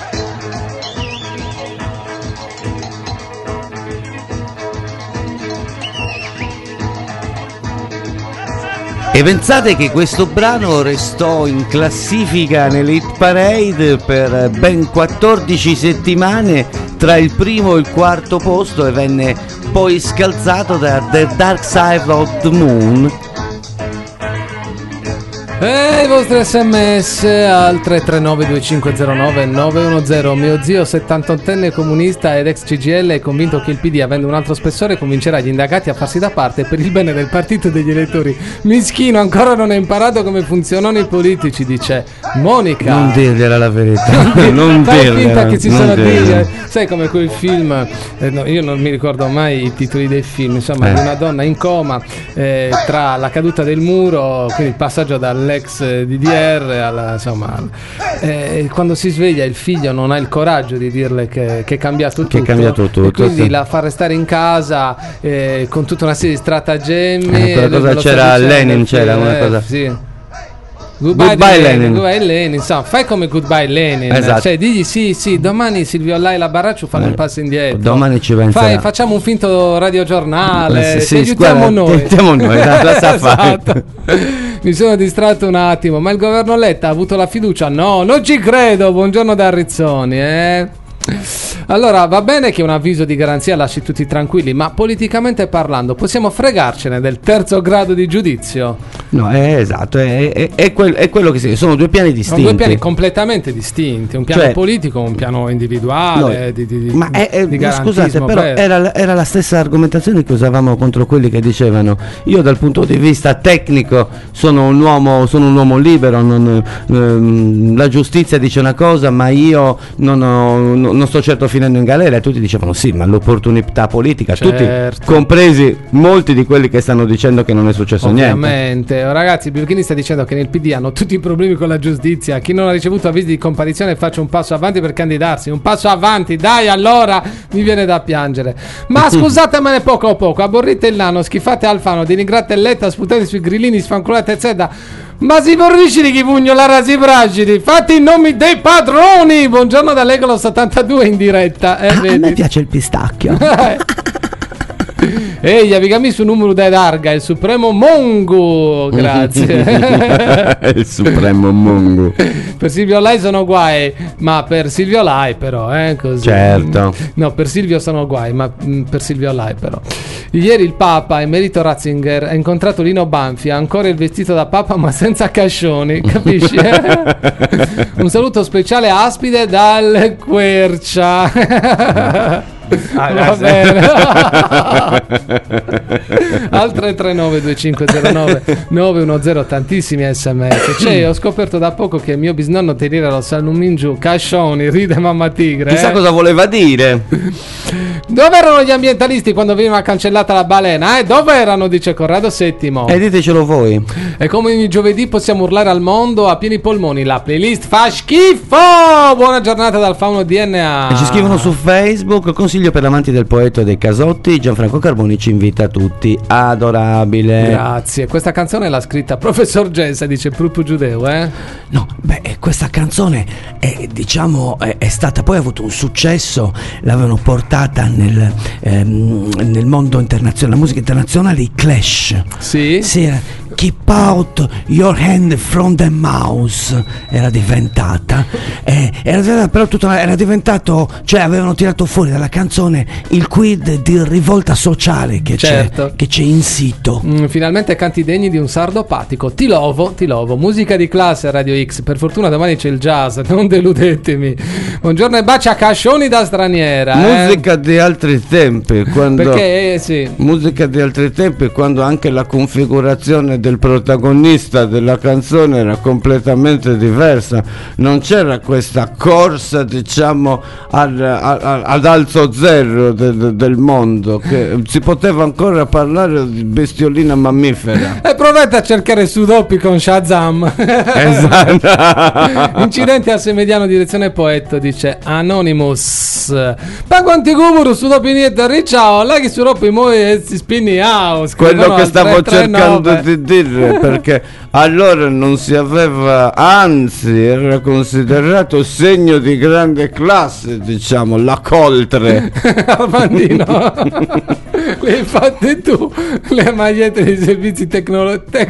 E pensate che questo brano restò in classifica nelle hit parade per ben 14 settimane tra il primo e il quarto posto e venne poi scalzato da The Dark Side of the Moon. E i vostri sms al 339-2509-910. Mio zio 78enne comunista ed ex CGL è convinto che il PD, avendo un altro spessore, convincerà gli indagati a farsi da parte per il bene del partito e degli elettori. Mischino, ancora non ha imparato come funzionano i politici, dice Monica. Non dirgliela la verità. Non fai finta che ci sono dirgliela. sai come quel film, no, io non mi ricordo mai i titoli dei film, insomma, di una donna in coma tra la caduta del muro, quindi il passaggio dall'ex DDR alla, insomma, quando si sveglia il figlio non ha il coraggio di dirle che è cambiato tutto, è cambiato tutto, e quindi sì. La fa restare in casa con tutta una serie di stratagemmi. Cosa c'era? Lenin c'era una cosa. Sì. Goodbye Lenin. Goodbye Lenin, insomma, fai come Goodbye Lenin, esatto. Cioè digli sì, domani Silvio Lai e la Baraccio fanno un passo indietro. Domani ci penserà. Facciamo un finto radiogiornale, sì, aiutiamo noi. Aiutiamo noi, la sa fare. Esatto. Mi sono distratto un attimo, ma il governo Letta ha avuto la fiducia? No, non ci credo. Buongiorno da Rizzoni, Allora, va bene che un avviso di garanzia lasci tutti tranquilli, ma politicamente parlando possiamo fregarcene del terzo grado di giudizio? No, esatto, è quello che sono due piani distinti. Sono due piani completamente distinti, un piano politico, un piano individuale, ma di scusate, però era la stessa argomentazione che usavamo contro quelli che dicevano io dal punto di vista tecnico sono un uomo libero, la giustizia dice una cosa, ma io non sto certo finendo in galera, e tutti dicevano sì, ma l'opportunità politica, tutti compresi molti di quelli che stanno dicendo che non è successo niente. Ragazzi, Bianchini sta dicendo che nel PD hanno tutti i problemi con la giustizia, chi non ha ricevuto avvisi di comparizione faccia un passo avanti per candidarsi, un passo avanti, dai, allora mi viene da piangere. Ma scusatemene poco a poco, aborrite il nano, schifate Alfano, denigrate Letta, sputate sui grillini, sfanculate Zedda. Ma si fornisce di chi pugnolara si fragili, fatti i nomi dei padroni. Buongiorno da Legolo 72 in diretta. A me piace il pistacchio. Ehi, avvicami su numero da Darga, il Supremo Mongu. Grazie. Il Supremo Mongu. Per Silvio Lai sono guai, ma per Silvio Lai però, così. Certo. No, per Silvio sono guai, ma per Silvio Lai però. Ieri il Papa, emerito Ratzinger, ha incontrato Lino Banfi, ha ancora il vestito da Papa ma senza cascioni, capisci? Un saluto speciale a Aspide dal Quercia. Va bene. Al 339-2509-910, tantissimi sms. Ho scoperto da poco che il mio bisnonno Terriera lo sanno in giù, cascioni, ride mamma tigre. Chissà cosa voleva dire. Dove erano gli ambientalisti quando veniva cancellata la balena? Dove erano? Dice Corrado Settimo. Ditecelo voi. E come ogni giovedì possiamo urlare al mondo a pieni polmoni: la playlist fa schifo. Buona giornata dal Fauno DNA. Ci scrivono su Facebook: consiglio per l'amanti del poeta e dei casotti. Gianfranco Carboni ci invita tutti. Adorabile. Grazie. Questa canzone l'ha scritta Professor Jazz, dice Prupu Giudeo, No, questa canzone è stata poi, ha avuto un successo, l'avevano portata nel mondo internazionale, la musica internazionale, i Clash. Sì. Keep out your hand from the mouse era diventata però era diventato, cioè avevano tirato fuori dalla canzone il quid di rivolta sociale che c'è insito. Finalmente canti degni di un sardo apatico. Ti lovo, musica di classe a Radio X. Per fortuna domani c'è il jazz, non deludetemi. Buongiorno e bacia cascioni da straniera. Musica di altri tempi, quando perché sì. Musica di altri tempi, quando anche la configurazione del protagonista della canzone era completamente diversa, non c'era questa corsa, diciamo, ad alzo zero del mondo, che si poteva ancora parlare di bestiolina mammifera. E provate a cercare Sudoppi con Shazam. Esatto. Incidente al Semediano, direzione Poetto, dice Anonymous. Ma quanti cuburu Sudoppi niente, ricciao, là che Sudoppi muove si spinni out. Quello che stavo cercando di dire, perché allora non si aveva, anzi era considerato segno di grande classe, diciamo, la coltre. Armandino, le hai fatte tu le magliette dei servizi tecnologici.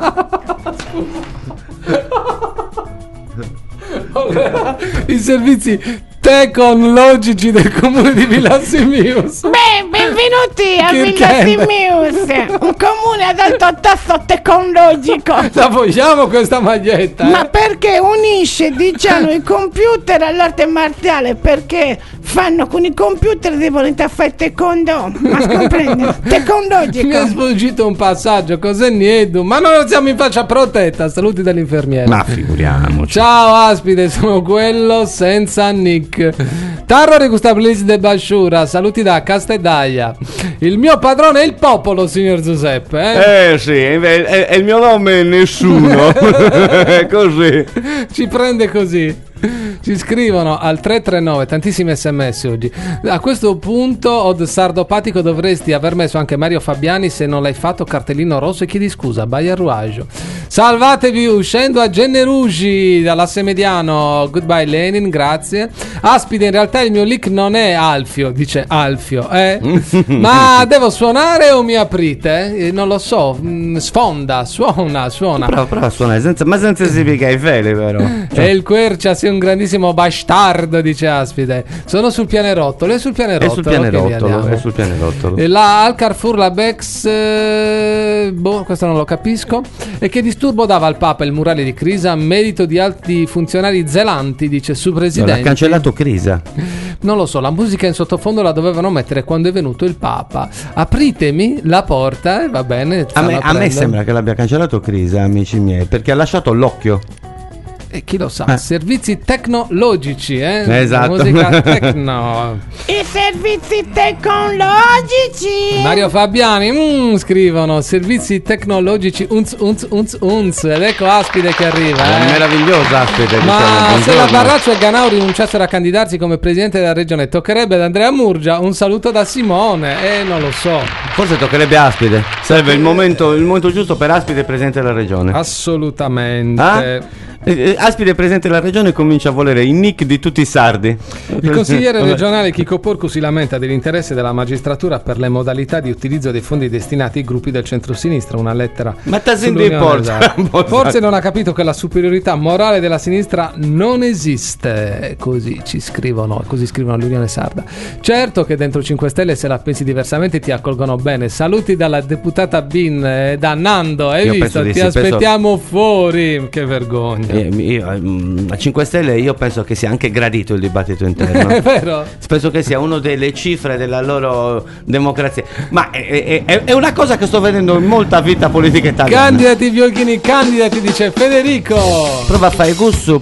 I servizi tecnologici del comune di Villa Simius. Beh, benvenuti a Villa Simius, un comune ad alto tasso tecnologico. La vogliamo questa maglietta? Ma perché unisce, diciamo, i computer all'arte marziale? Perché fanno con i computer devono fare taekwondo. Ma comprende? Tecnologico. Mi è sfuggito un passaggio, cos'è niente? Ma non siamo in faccia protetta. Saluti dall'infermiera. Ma figuriamoci. Ciao Aspide, sono quello senza nick. Tarro Regustabilis de Basciura, saluti da Castedaia. Il mio padrone è il popolo, signor Giuseppe. Sì, è il mio nome è nessuno. È così. Ci prende così. Ci scrivono al 339 tantissimi sms oggi. A questo punto, Od Sardopatico, dovresti aver messo anche Mario Fabiani. Se non l'hai fatto, cartellino rosso e chiedi scusa. Baia Ruaggio. Salvatevi uscendo a Gennerugi dalla Semediano. Goodbye Lenin, grazie. Aspide, in realtà il mio leak non è Alfio, dice Alfio, ma devo suonare o mi aprite? Non lo so. Suona. Prova a suonare senza esibica i feli, però. E il Quercia sei un grandissimo bastardo, dice Aspide. Sono sul pianerottolo. È sul pianerottolo. È sul pianerottolo. E là al Carrefour la Bex, questo non lo capisco. E che disturbo dava al Papa il murale di Crisa, merito di alti funzionari zelanti, dice su presidente. L'ha cancellato Crisa. Non lo so, la musica in sottofondo la dovevano mettere quando è venuto il Papa. Apritemi la porta e va bene. A me sembra che l'abbia cancellato Crisa, amici miei, perché ha lasciato l'occhio. E chi lo sa, servizi tecnologici, Esatto. Musica tecno. I servizi tecnologici. Mario Fabiani, scrivono servizi tecnologici, unz. Ed ecco Aspide che arriva. È meravigliosa Aspide. Ma se la Barraccio e Ganau rinunciassero a candidarsi come presidente della regione, toccherebbe ad Andrea Murgia. Un saluto da Simone. Non lo so. Forse toccherebbe Aspide. Serve il momento giusto per Aspide presidente della regione. Assolutamente. Aspide presidente della regione comincia a volere i nick di tutti i sardi. Il consigliere regionale Chico Porco si lamenta dell'interesse della magistratura per le modalità di utilizzo dei fondi destinati ai gruppi del centro-sinistra. Una lettera. Ma forse non ha capito che la superiorità morale della sinistra non esiste. Così ci scrivono, così scrivono all'Unione Sarda. Certo che dentro 5 Stelle, se la pensi diversamente, ti accolgono bene. Saluti dalla deputata Bin e da Nando. Hai visto? Ti aspettiamo fuori. Che vergogna. A 5 Stelle io penso che sia anche gradito il dibattito interno. È vero. Penso che sia una delle cifre della loro democrazia. Ma è una cosa che sto vedendo in molta vita politica italiana. Candidati Biolchini, candidati, dice Federico. Prova a fare gusto.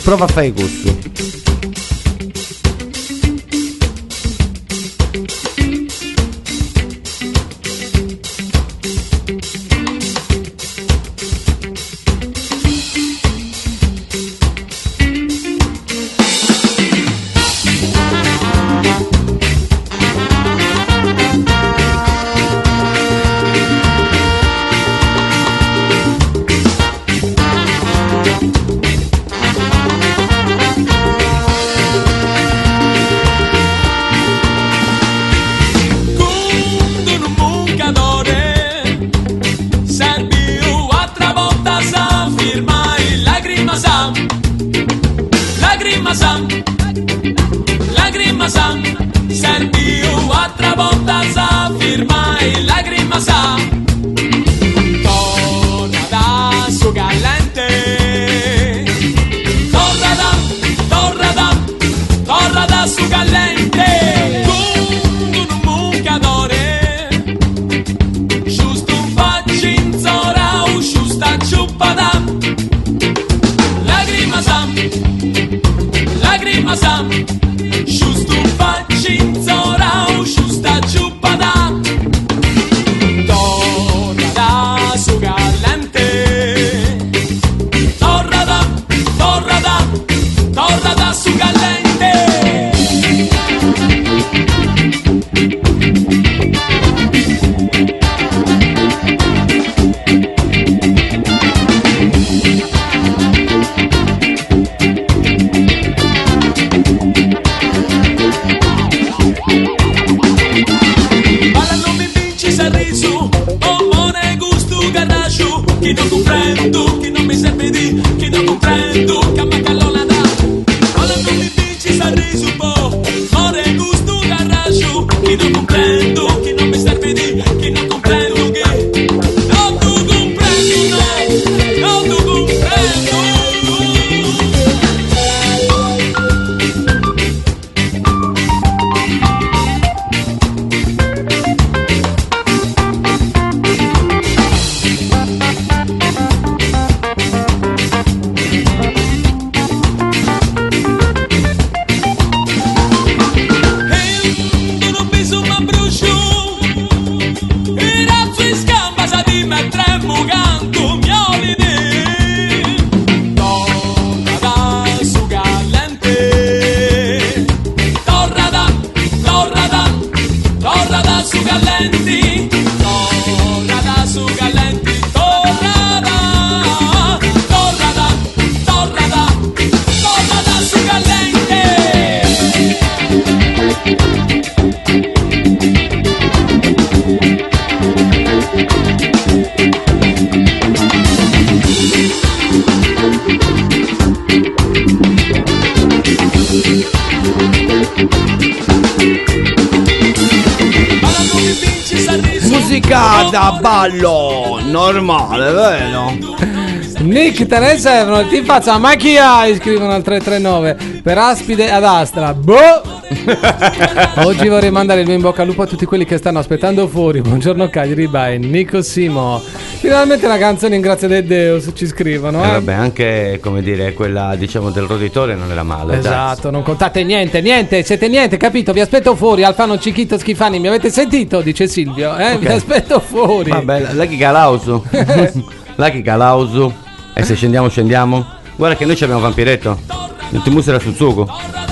Lagrima sa, senti un'altra volta sa, firma e lagrima sa. Torna da su gallente, torna da su gallente. Con un mucadore, giusto un faccin zora, giusta sorriso un po', more gusto garraggio, che non comprendo, che non mi serve di, che non comprendo che non tu comprendi, no, non tu comprendo. Musica da ballo normale, vero? Nick, Teresa, ti faccia ma chi hai? Scrivono al 339 per Aspide ad Astra. Boh. Oggi vorrei mandare il mio in bocca al lupo a tutti quelli che stanno aspettando fuori. Buongiorno Cagliari, by Nico Simo. Finalmente una canzone in grazia di Deus, ci scrivono. Vabbè, anche come dire, quella diciamo del roditore non era male. Esatto, non contate niente, siete niente, capito? Vi aspetto fuori, Alfano Cicchito Schifani, mi avete sentito? Dice Silvio, okay. Vi aspetto fuori. Vabbè, la chi calausu. La chi calausu. E se scendiamo. Guarda che noi ci abbiamo Vampiretto. Non ti musera sul sugo.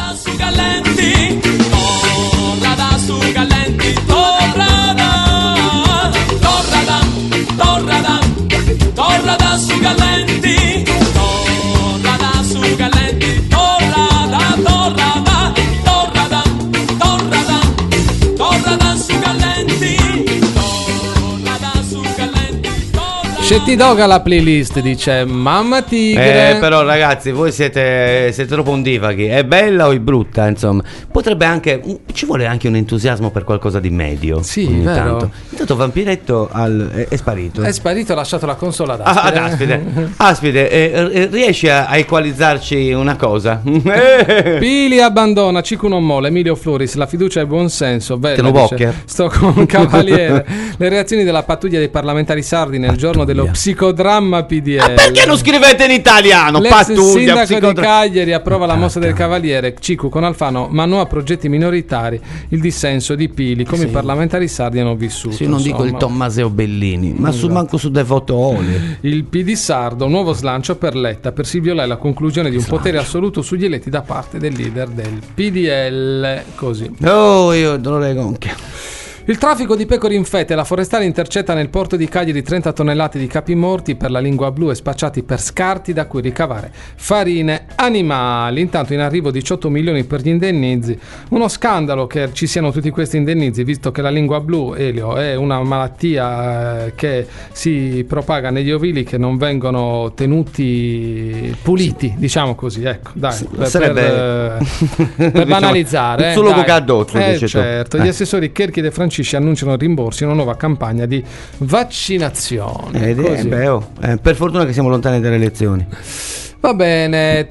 C'è ti doga la playlist, dice Mamma Tigre. Però ragazzi, voi siete troppo ondivaghi. È bella o è brutta, insomma. Potrebbe anche, ci vuole anche un entusiasmo per qualcosa di medio. Sì, vero. Intanto Vampiretto è sparito. È sparito, ha lasciato la console ad Aspide. Ad Aspide. Aspide, riesci a equalizzarci una cosa? Pili abbandona, Cicu non molla, Emilio Floris, la fiducia e il buonsenso. Bella, dice, sto con Cavaliere. Le reazioni della pattuglia dei parlamentari sardi nel giorno dello psicodramma PDL. Ma perché non scrivete in italiano? L'ex sindaco di Cagliari approva la mossa del Cavaliere. Cicu con Alfano, ma no a progetti minoritari. Il dissenso di Pili, come i parlamentari sardi hanno vissuto. Sì, non dico il Tommaseo Bellini, ma manco su Devoto Oli. Il PD sardo, nuovo slancio per Letta, per Silvio Lei la conclusione di un potere assoluto sugli eletti da parte del leader del PDL. Così. Oh, io dolore gonchia. Il traffico di pecore infette, la forestale intercetta nel porto di Cagliari 30 tonnellate di capi morti per la lingua blu e spacciati per scarti da cui ricavare farine animali. Intanto in arrivo 18 milioni per gli indennizi. Uno scandalo che ci siano tutti questi indennizi, visto che la lingua blu, Elio, è una malattia che si propaga negli ovili che non vengono tenuti puliti, diciamo così, ecco, dai, per banalizzare. Solo bocadotto, certo. Gli assessori Cherchi e Francisci annunciano rimborsi in una nuova campagna di vaccinazione. Per fortuna che siamo lontani dalle elezioni. Va bene,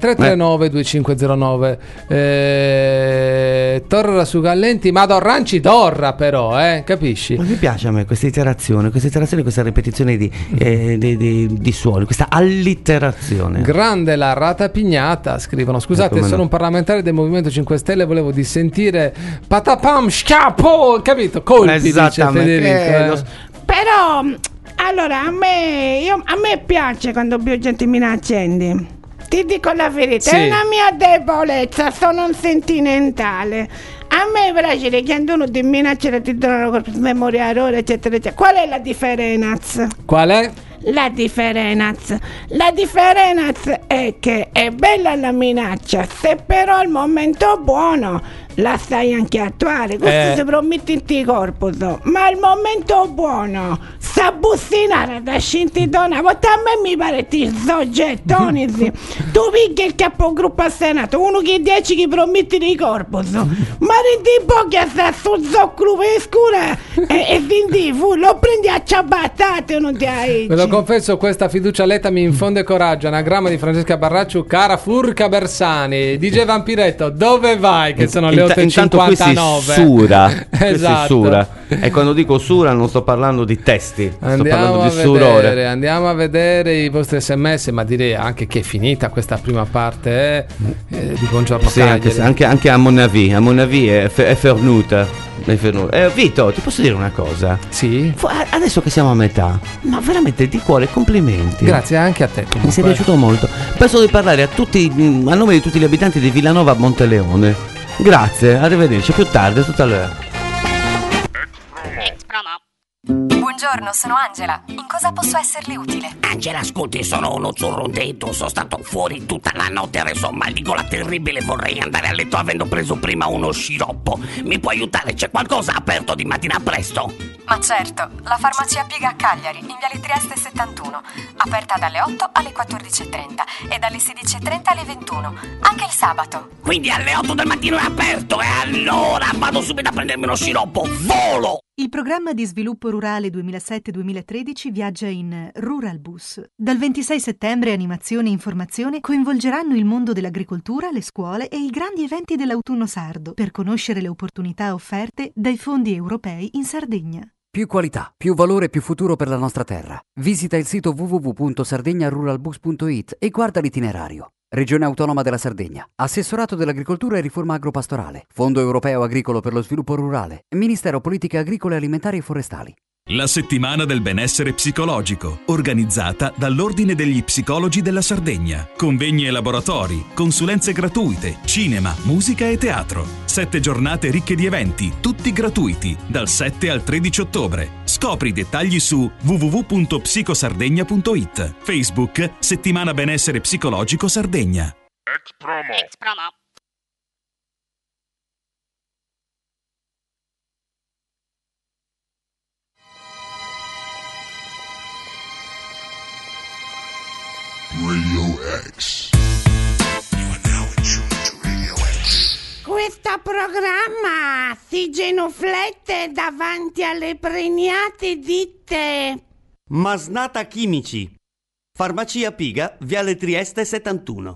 339-2509. Torra su Gallenti, ma Dorranci Torra però, capisci? Ma mi piace a me questa iterazione, questa ripetizione di suoni, questa allitterazione. Grande la rata pignata, scrivono. Scusate, sono un parlamentare del Movimento 5 Stelle, volevo dissentire patapam schiapo, capito? Colpi, dice Federico. Però, allora, a me piace quando più gente mi accendi. Ti dico la verità, è una mia debolezza, sono un sentimentale. A me piace che uno ti minaccia ti donano memoria errore, eccetera, eccetera. Qual è la differenza? Qual è? La differenza è che è bella la minaccia, se però al momento buono la sai anche attuare. Questo si promette in ti corpo, ma al momento buono sa bussinare da scintidona. A me mi pare ti soggettoni. Tu picchi il capogruppo al Senato, uno che 10 che prometti di corpo, ma rendi pochi a sta sul zoccolo scura e quindi lo prendi a ciabattate, non ti hai. Ve lo confesso, questa fiducia letta mi infonde coraggio. Anagramma di Francesca Barracciu, cara Furca Bersani. DJ Vampiretto, dove vai? Che sono le 8:59. Intanto qui si sura. Esatto. Sura. E quando dico sura non sto parlando di testi, sto parlando di sudore. Andiamo a vedere i vostri sms, ma direi anche che è finita questa prima parte di Buongiorno sì, Cagliari. anche a mon avis è fernuta. Vito, ti posso dire una cosa? Sì. Adesso che siamo a metà, ma veramente di cuore complimenti. Grazie anche a te. Comunque. Mi sei piaciuto molto. Penso di parlare a nome di tutti gli abitanti di Villanova Monteleone. Grazie, arrivederci, più tardi, tutta l'ora. Buongiorno, sono Angela. In cosa posso esserle utile? Angela, ascolti, sono uno zurrondetto. Sono stato fuori tutta la notte, adesso ho un mal di gola terribile. Vorrei andare a letto avendo preso prima uno sciroppo. Mi può aiutare? C'è qualcosa aperto di mattina presto? Ma certo, la farmacia Piga a Cagliari, in viale Trieste 71. Aperta dalle 8 alle 14:30 e dalle 16:30 alle 21. Anche il sabato. Quindi alle 8 del mattino è aperto, e allora vado subito a prendermi uno sciroppo. Volo! Il programma di sviluppo rurale 2007-2013 viaggia in Rural Bus. Dal 26 settembre animazione e informazione coinvolgeranno il mondo dell'agricoltura, le scuole e i grandi eventi dell'autunno sardo per conoscere le opportunità offerte dai fondi europei in Sardegna. Più qualità, più valore, più futuro per la nostra terra. Visita il sito www.sardegnaruralbus.it e guarda l'itinerario. Regione Autonoma della Sardegna, Assessorato dell'Agricoltura e Riforma Agropastorale, Fondo Europeo Agricolo per lo Sviluppo Rurale, Ministero Politiche Agricole, Alimentari e Forestali. La settimana del benessere psicologico, organizzata dall'Ordine degli Psicologi della Sardegna. Convegni e laboratori, consulenze gratuite, cinema, musica e teatro. 7 giornate ricche di eventi, tutti gratuiti, dal 7 al 13 ottobre. Scopri i dettagli su www.psicosardegna.it. Facebook, Settimana Benessere Psicologico Sardegna. Ex promo. Radio X. You are now in tune to Radio X. Questo programma si genuflette davanti alle premiate ditte Masnata Chimici, Farmacia Piga, viale Trieste 71.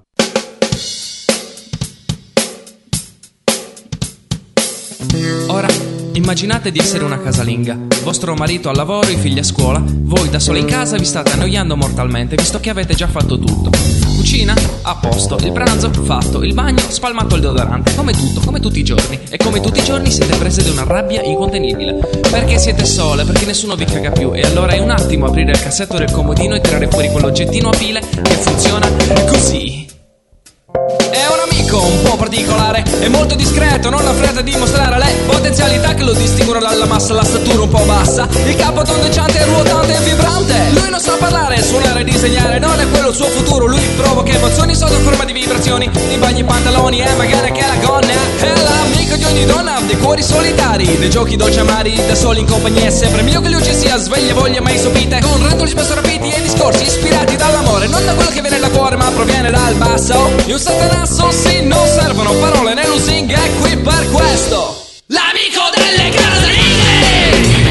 Ora, immaginate di essere una casalinga. Vostro marito al lavoro, i figli a scuola. Voi da sole in casa vi state annoiando mortalmente, visto che avete già fatto tutto. Cucina? A posto. Il pranzo? Fatto. Il bagno? Spalmato il deodorante. Come tutto, come tutti i giorni. E come tutti i giorni siete prese di una rabbia incontenibile. Perché siete sole, perché nessuno vi caga più. E allora è un attimo aprire il cassetto del comodino e tirare fuori quell'oggettino a pile che funziona così. È un amico un po' particolare, è molto discreto, non ha fretta di mostrare le potenzialità che lo distinguono dalla massa, la statura un po' bassa, il capo tondeggiante, ruotante e vibrante. Lui non sa parlare, suonare e disegnare, non è quello il suo futuro. Lui provoca emozioni sotto forma di vibrazioni, di bagni e pantaloni e magari che la gonna. È l'amico di ogni donna, dei cuori solitari, dei giochi dolci amari, da soli in compagnia. È sempre meglio che luce sia sveglia, voglia mai sopite, con rantoli spesso rapiti e discorsi ispirati dall'amore, non da quello che viene dal cuore ma proviene dal basso. Di un satanasso sì, non servono parole né lusinghe, è qui per questo l'amico delle casalinghe,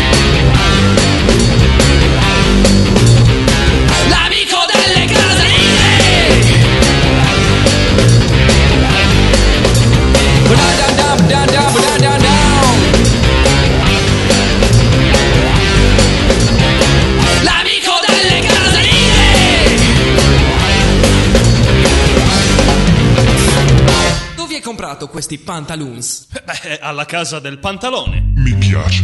l'amico delle casalinghe. L'amico delle casalinghe. Dove hai comprato questi pantaloons? Beh, alla casa del pantalone. Mi piace.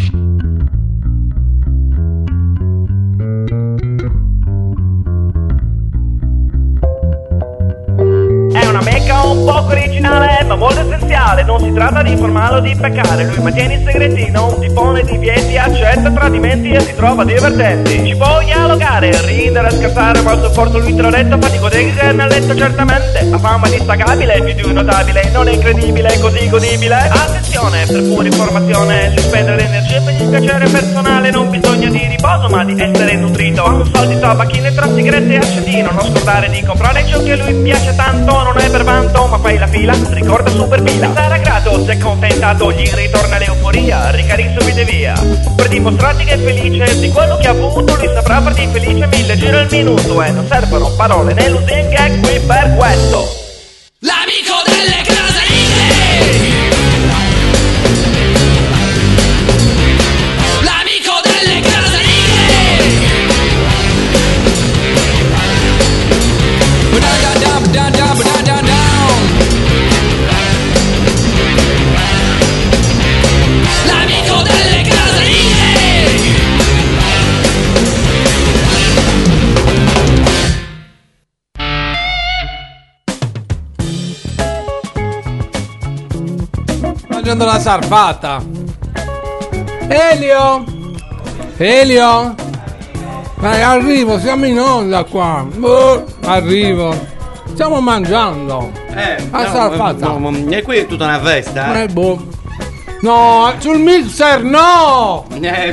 È una mecca un poco originale, ma molto essenziale. morale, non si tratta di informarlo o di peccare. Lui mantiene i segreti, non si pone divieti, accetta tradimenti e si trova divertenti. Ci può dialogare, ridere, scherzare, ma il supporto lui te l'ho detto, fatico che mi ha letto certamente. La fama è distacabile, è più di un notabile, non è incredibile, è così godibile. Attenzione, per pura informazione, di spendere energie per il piacere personale, non bisogna di riposo ma di essere nutrito. Con soldi, tabacchine, tra sigarette e accendino, non scordare di comprare ciò che a lui piace tanto, non è per vanto ma fai la fila, ricorda super pila. Sarà grato se contentato, gli ritorna l'euforia, ricarichi subito e via. Per dimostrarti che è felice di quello che ha avuto, lui saprà farti felice 1000 giri al minuto. E non servono parole né lusinghe qui per questo. L'amico delle casalinghe! L'amico delle casalinghe! L'amico delle casalinghe! Mangiando la sarfata. Elio! Elio! Dai, arrivo, siamo in onda qua. Arrivo. Stiamo mangiando. La sarfata. No, e qui è tutta una festa, No, sul mixer no!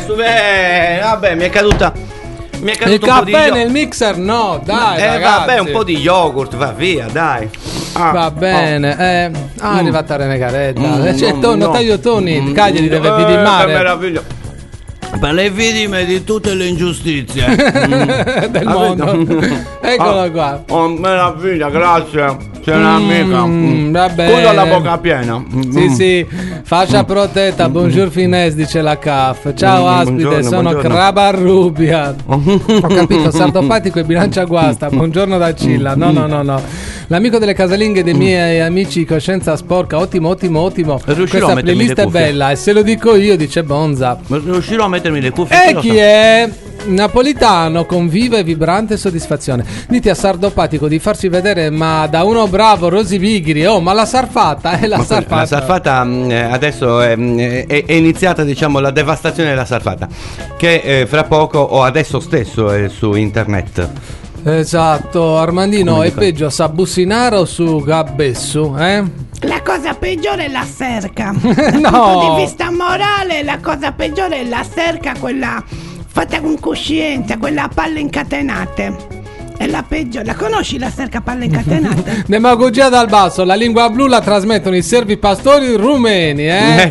Vabbè, mi è caduta. Mi è Il caduto un po' di caffè nel mixer no, dai ragazzi. Vabbè, un po' di yogurt, va via, dai. Va bene, è arrivata Renegaretta. C'è no, tonno, no. taglio Toni, Cagliari deve Che vidimare. meraviglia. Per le vittime di tutte le ingiustizie del mondo. Eccolo qua. Oh, meraviglia, grazie. C'è un'amica. Va bene. Scusa la bocca piena. Sì, fascia protetta, buongiorno Fines, dice la CAF. Ciao aspide, buongiorno, sono buongiorno. Crabarrubia. Ho capito, sardopatico e bilancia guasta. Buongiorno da Cilla. No. L'amico delle casalinghe dei miei amici coscienza sporca. Ottimo. Questa playlist è bella e se lo dico io, dice Bonza. Riuscirò a mettermi le cuffie. E chi è? Napolitano con viva e vibrante soddisfazione. Dite a Sardopatico di farsi vedere, ma da uno bravo Rosy Vigri. Oh, ma la sarfata è la sarfata. La sarfata adesso è iniziata, diciamo, la devastazione della sarfata, che fra poco o adesso stesso è su internet. Esatto, Armandino, è peggio sa Bussinara o su Gabbessu, La cosa peggiore è la cerca. No. Dal punto di vista morale, la cosa peggiore è la cerca, quella fatta con coscienza, quella a palle incatenate. È la peggio. La conosci la cerca a palle incatenate? Demagogia dal basso, la lingua blu la trasmettono i servi pastori rumeni,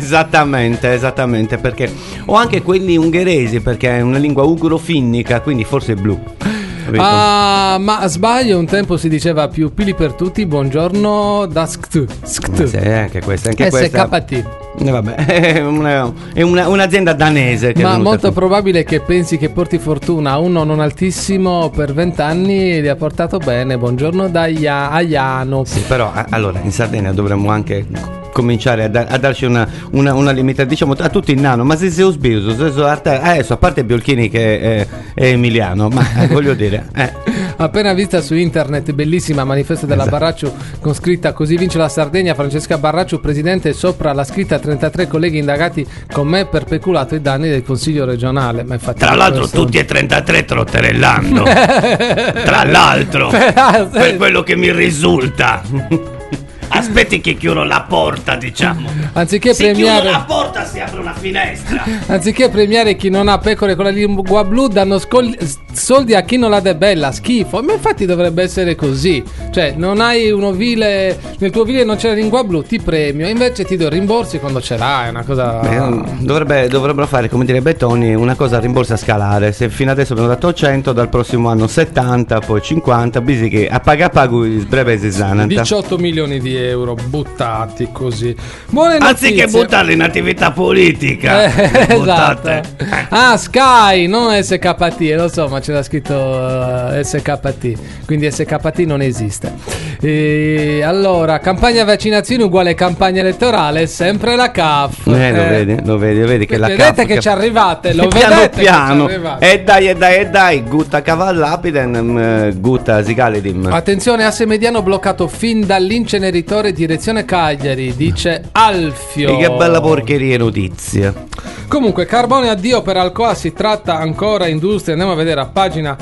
Esattamente, perché o anche quelli ungheresi, perché è una lingua ugro-finnica, quindi forse è blu. Ah, ma sbaglio, un tempo si diceva più pili per tutti, buongiorno da skt. Sì, anche questa. SKT. Vabbè, è un'azienda danese che ma molto probabile che pensi che porti fortuna a uno non altissimo per 20 anni li ha portato bene. Buongiorno da Aiano. Sì, però allora in Sardegna dovremmo anche cominciare a darci una limita, diciamo, a tutti in nano, ma se sei usbiso, adesso a parte Biolchini che è emiliano, ma voglio dire appena vista su internet, bellissima manifesto della Barracciu con scritta "Così vince la Sardegna, Francesca Barracciu presidente", e sopra la scritta 33 colleghi indagati con me per peculato ai danni del consiglio regionale. Ma infatti tra l'altro tutti e 33 trotterellando tra l'altro per quello che mi risulta. Aspetti che chiudo la porta, diciamo. Anziché si premiare chiude la porta, si apre una finestra. Anziché premiare chi non ha pecore con la lingua blu, danno soldi a chi non la dà bella. Schifo. Ma infatti dovrebbe essere così. Cioè, non hai un ovile, nel tuo ovile non c'è la lingua blu, ti premio, invece ti do rimborsi quando ce l'hai. È una cosa. Dovrebbero fare, come direbbe Tony, una cosa a rimborso a scalare. Se fino adesso abbiamo dato 100, dal prossimo anno 70, poi 50, bisi che a pago breve si sananta. 18 milioni di euro buttati così. Buone notizie. Anziché buttarli in attività politica, esatto. Ah, Sky, non SKT, lo so, ma c'era scritto SKT, quindi SKT non esiste. E allora, campagna vaccinazioni uguale campagna elettorale, sempre la CAF. Lo vedi che la vedete CAF che ci arrivate, lo piano vedete piano. che ci arrivate. E dai, gutta cavallapiden, gutta sigalidim. Attenzione, asse mediano bloccato fin dall'inceneritore direzione Cagliari, dice Alfio. E che bella porcheria notizia. Comunque, carbone addio per Alcoa, si tratta ancora industria. Andiamo a vedere a pagina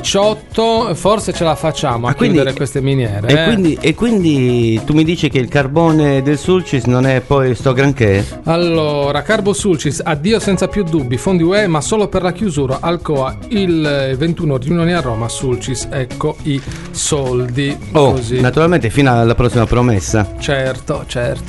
18, forse ce la facciamo a chiudere queste miniere. E quindi tu mi dici che il carbone del Sulcis non è poi sto granché? Allora, Carbo Sulcis, addio senza più dubbi, fondi UE ma solo per la chiusura. Alcoa il 21 riunioni a Roma, Sulcis, ecco i soldi. Così. Naturalmente fino alla prossima promessa. Certo.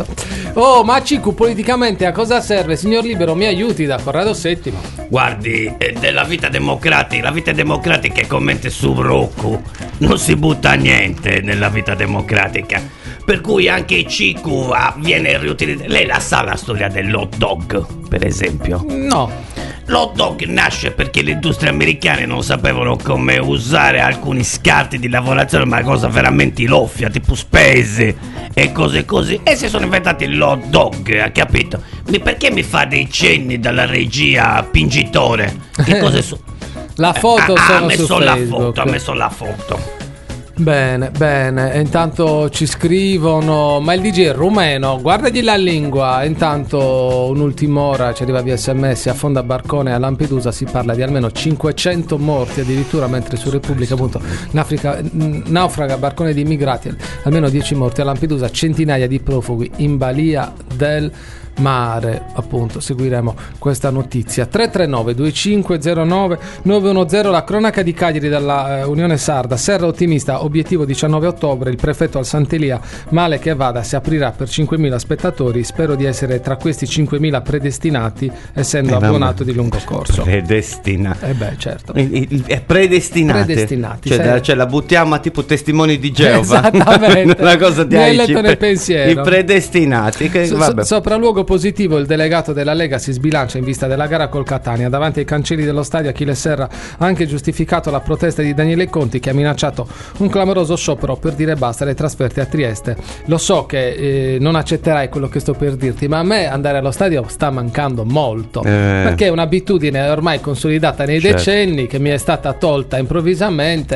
Oh, ma Cicu, politicamente a cosa serve? Signor Libero, mi aiuti da Corrado VII. Guardi, della vita democratica, la vita democratica è come su Rocco, non si butta niente nella vita democratica, per cui anche Cicu viene riutilizzato. Lei la sa la storia dell'hot dog, per esempio? No. L'hot dog nasce perché le industrie americane non sapevano come usare alcuni scarti di lavorazione, ma cosa veramente loffia, tipo spese e cose così, e si sono inventati l'hot dog, ha capito? Perché mi fa dei cenni dalla regia pingitore? Che cose sono? La foto sono su Facebook. Ha messo la foto. Bene, e intanto ci scrivono, ma il DJ è rumeno, guardagli la lingua. Intanto un'ultima ora ci arriva via SMS, a Fonda Barcone a Lampedusa si parla di almeno 500 morti addirittura, mentre su Repubblica appunto naufraga barcone di immigrati, almeno 10 morti a Lampedusa, centinaia di profughi in balia del mare. Appunto seguiremo questa notizia. 339 2509 910. La cronaca di Cagliari dalla Unione Sarda, Serra ottimista, obiettivo 19 ottobre, il prefetto al Sant'Elia, male che vada si aprirà per 5.000 spettatori, spero di essere tra questi 5.000 predestinati essendo abbonato di lungo corso. Predestinati, certo, è predestinati, cioè la buttiamo a tipo testimoni di Geova. Esattamente. Una cosa di mi hai letto nel pensiero. I predestinati sopralluogo positivo, il delegato della Lega si sbilancia in vista della gara col Catania. Davanti ai cancelli dello stadio Achille Serra ha anche giustificato la protesta di Daniele Conti, che ha minacciato un clamoroso sciopero per dire basta alle trasferte a Trieste. Lo so che non accetterai quello che sto per dirti, ma a me andare allo stadio sta mancando molto, perché è un'abitudine ormai consolidata nei decenni che mi è stata tolta improvvisamente.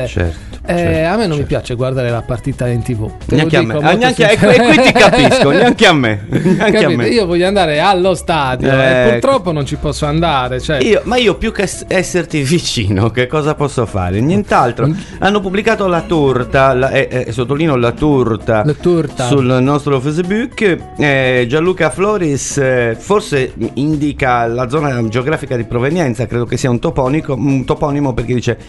A me non mi piace guardare la partita in TV. Neanche a me. E qui ti capisco, neanche a me. Io voglio andare allo stadio e purtroppo non ci posso andare. Io più che esserti vicino, che cosa posso fare? Nient'altro. Hanno pubblicato la torta, sottolineo la torta sul nostro Facebook. Gianluca Floris forse indica la zona geografica di provenienza, credo che sia un toponimo, perché dice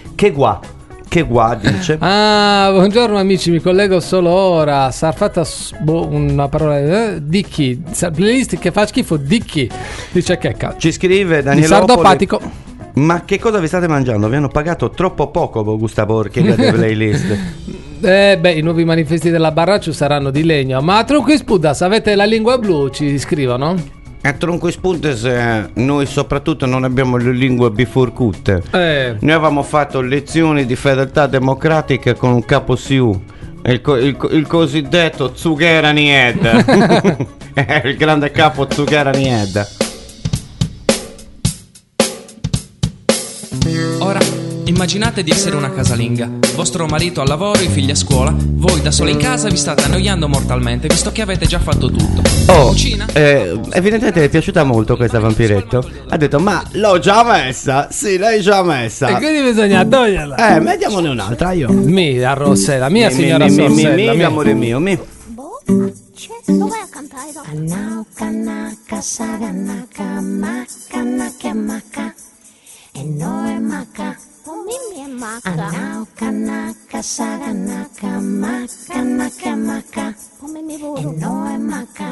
che dice. Buongiorno amici, mi collego solo ora. Sarà fatta una parola di chi? Playlist che fa schifo di chi? Dice che cazzo. Ci scrive Daniele Sardopatico. Ma che cosa vi state mangiando? Vi hanno pagato troppo poco per questa porcheria di playlist. I nuovi manifesti della Barraccio saranno di legno. Ma tronco e spuda, se avete la lingua blu ci scrivono? A tronco e spunte, noi soprattutto non abbiamo le lingue bifurcute. Noi avevamo fatto lezioni di fedeltà democratica con un capo SIU, il cosiddetto Zuccheranied. Il grande capo Zuccheranied. Ora immaginate di essere una casalinga, vostro marito al lavoro, i figli a scuola, voi da sole in casa vi state annoiando mortalmente visto che avete già fatto tutto. Cucina? Evidentemente è piaciuta molto questa vampiretto. Ha detto ma l'ho già messa. Sì, l'hai già messa. E quindi bisogna toglierla. Mettiamone un'altra io. La Rossella, mia signora Rossella, amore mio, Lo vai a cantare dopo. Anauca, naca, saga, naca, maca, naca, maca. E no è maca. Mimmi è maca. Anauca, naca, saga, naca, maca, naca, maca. E no è maca.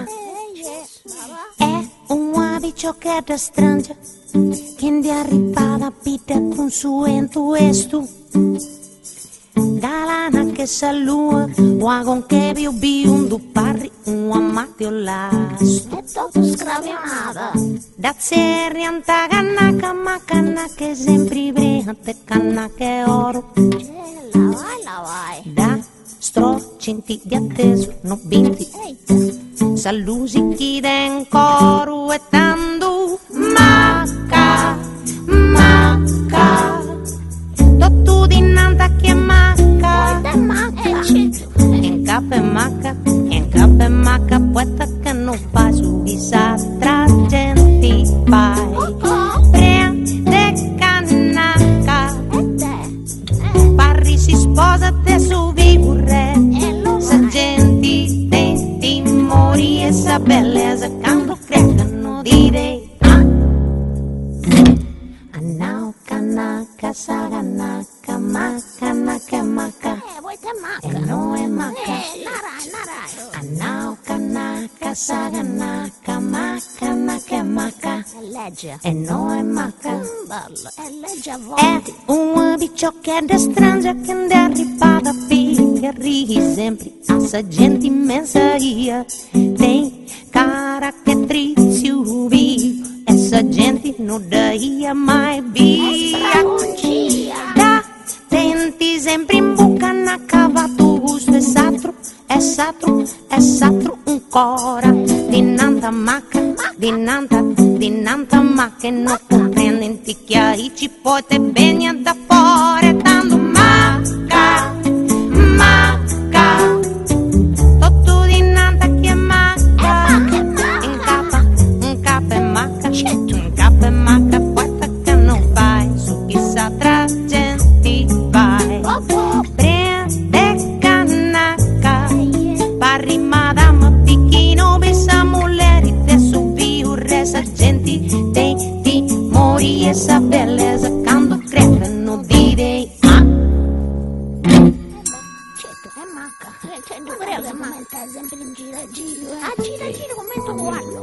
È un abicio che da strange, che di arrivata pita con suento estu. Galana che salua, wagon che biu un du parri, un amatio lasto. E tutto scravionata. Da zerrianta cannaca, ma cannaca è sempre brillante, cannaca è oro. La vai. Da Strocinti di atteso, no binti. Salusi chi den coro e tandu. Macca, macca. Tottu di nanta che macca. In cape macca, poeta che non fa su visa tra genti fai. Prende cannaca, parri si sposa te su viure. Se genti tenti mori e sa bellezza canto crescano di dei. Anau cannaca, sagannaca, macca, nacca, macca. E no è macca. Anau cannaca, sagannaca, macca, nacca, macca. E no è macca. È un bicho che è strange che è arrivata che ri sempre a sa gente immensa tem cara che trizzi uvi. Essa gente non daia mai via. Da tenti sempre in bocca na cava tu gusto è satro ancora. Dinanta macca, dinanta macca. Non comprendenti che aí ci pote bene da fora. Dando macca, macca. Tutto dinanta che macca. In capa e macca. In capa e macca. Poeta che non vai. Su chissà tra gente vai. Prende cannaca. Parri madama picchino. Bessa mulleri te subi o resa gente. Tem di mori essa beleza. Quando crescano di dei. Sempre in gira come tu guardo.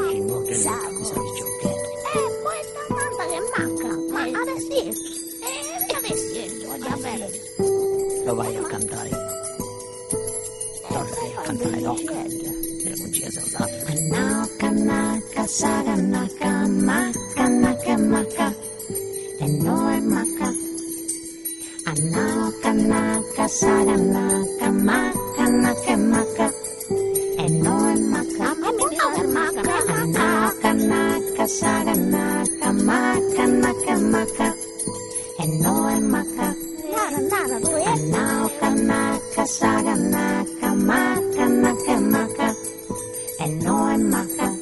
Poi sta manda che manca. Ma adesso già bene. Lo vai a cantare. Anau cannaca, sagannaca, macca, nacca, macca. E no è macca. Anau cannaca, sagannaca, macca, nacca, macca. E no è macca. Anau cannaca, sagannaca, macca, nacca, macca. E no è macca. Anau cannaca, sagannaca, macca, nacca, macca. E no è macca.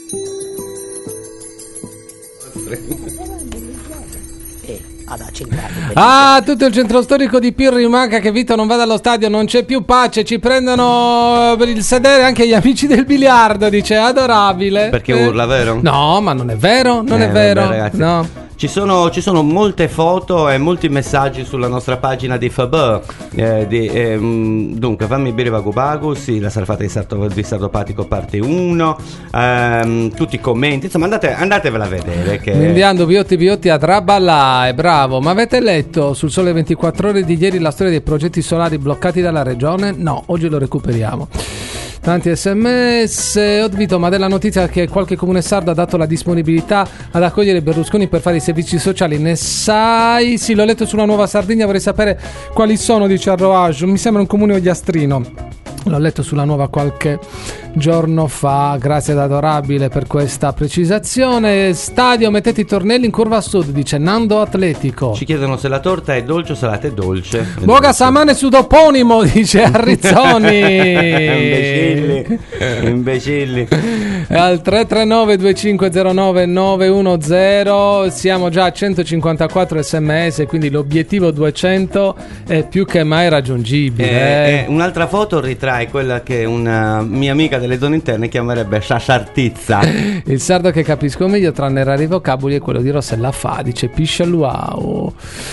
Ah, tutto il centro storico di Pirri manca che Vito non vada allo stadio, non c'è più pace, ci prendono per il sedere anche gli amici del biliardo, dice, adorabile. Perché urla, vero? No, ma non è vero, non è vero. Vabbè, ragazzi. No. Ci sono molte foto e molti messaggi sulla nostra pagina di Fabö. Dunque, fammi bere Vago Vago, sì, la sarfata di Sardopatico parte 1, tutti i commenti, insomma andatevela a vedere. Che... Inviando Biotti a traballare, bravo. Ma avete letto sul Sole 24 Ore di ieri la storia dei progetti solari bloccati dalla regione? No, oggi lo recuperiamo. Tanti sms. Vito, ma della notizia che qualche comune sardo ha dato la disponibilità ad accogliere Berlusconi per fare i servizi sociali, ne sai? Sì, l'ho letto sulla Nuova Sardegna, vorrei sapere quali sono, dice Arroaggio. Mi sembra un comune ogliastrino. L'ho letto sulla Nuova qualche giorno fa. Grazie ad Adorabile per questa precisazione. Stadio, mettete i tornelli in curva sud, dice Nando Atletico. Ci chiedono se la torta è dolce o salata è dolce. Boga Samane sudoponimo, dice Arrizzoni. Imbecilli. Al 339 2509 910 siamo già a 154 sms, quindi l'obiettivo 200 è più che mai raggiungibile. Un'altra foto ritrae quella che una mia amica delle zone interne chiamerebbe sciasciartizza. Il sardo che capisco meglio tranne rari vocaboli è quello di Rossella Fa, dice Piscialuau.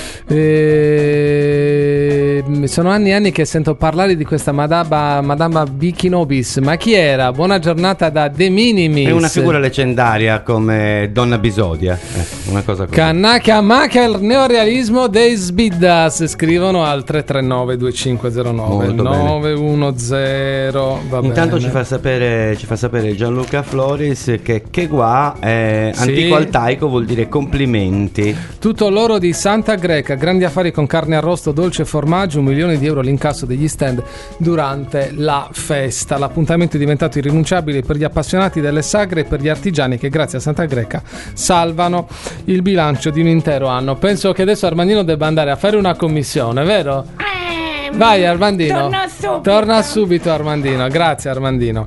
Sono anni e anni che sento parlare di questa Madama Bichinobis. Ma chi era? Buona giornata da De Minimis. È una figura leggendaria come Donna Bisodia, una cosa così. Cannacchia macchia il neorealismo dei Sbiddas. Scrivono al 339 2509 910. Intanto ci fa sapere Gianluca Floris che qua Sì. antico altaico vuol dire complimenti. Tutto l'oro di Santa Greca, grandi affari con carne arrosto, dolce e formaggio, 1 milione di euro l'incasso degli stand durante la festa. L'appuntamento è diventato irrinunciabile per gli appassionati delle sagre e per gli artigiani che grazie a Santa Greca salvano il bilancio di un intero anno. Penso che adesso Armandino debba andare a fare una commissione, vero? Vai Armandino, torna subito Armandino, grazie Armandino.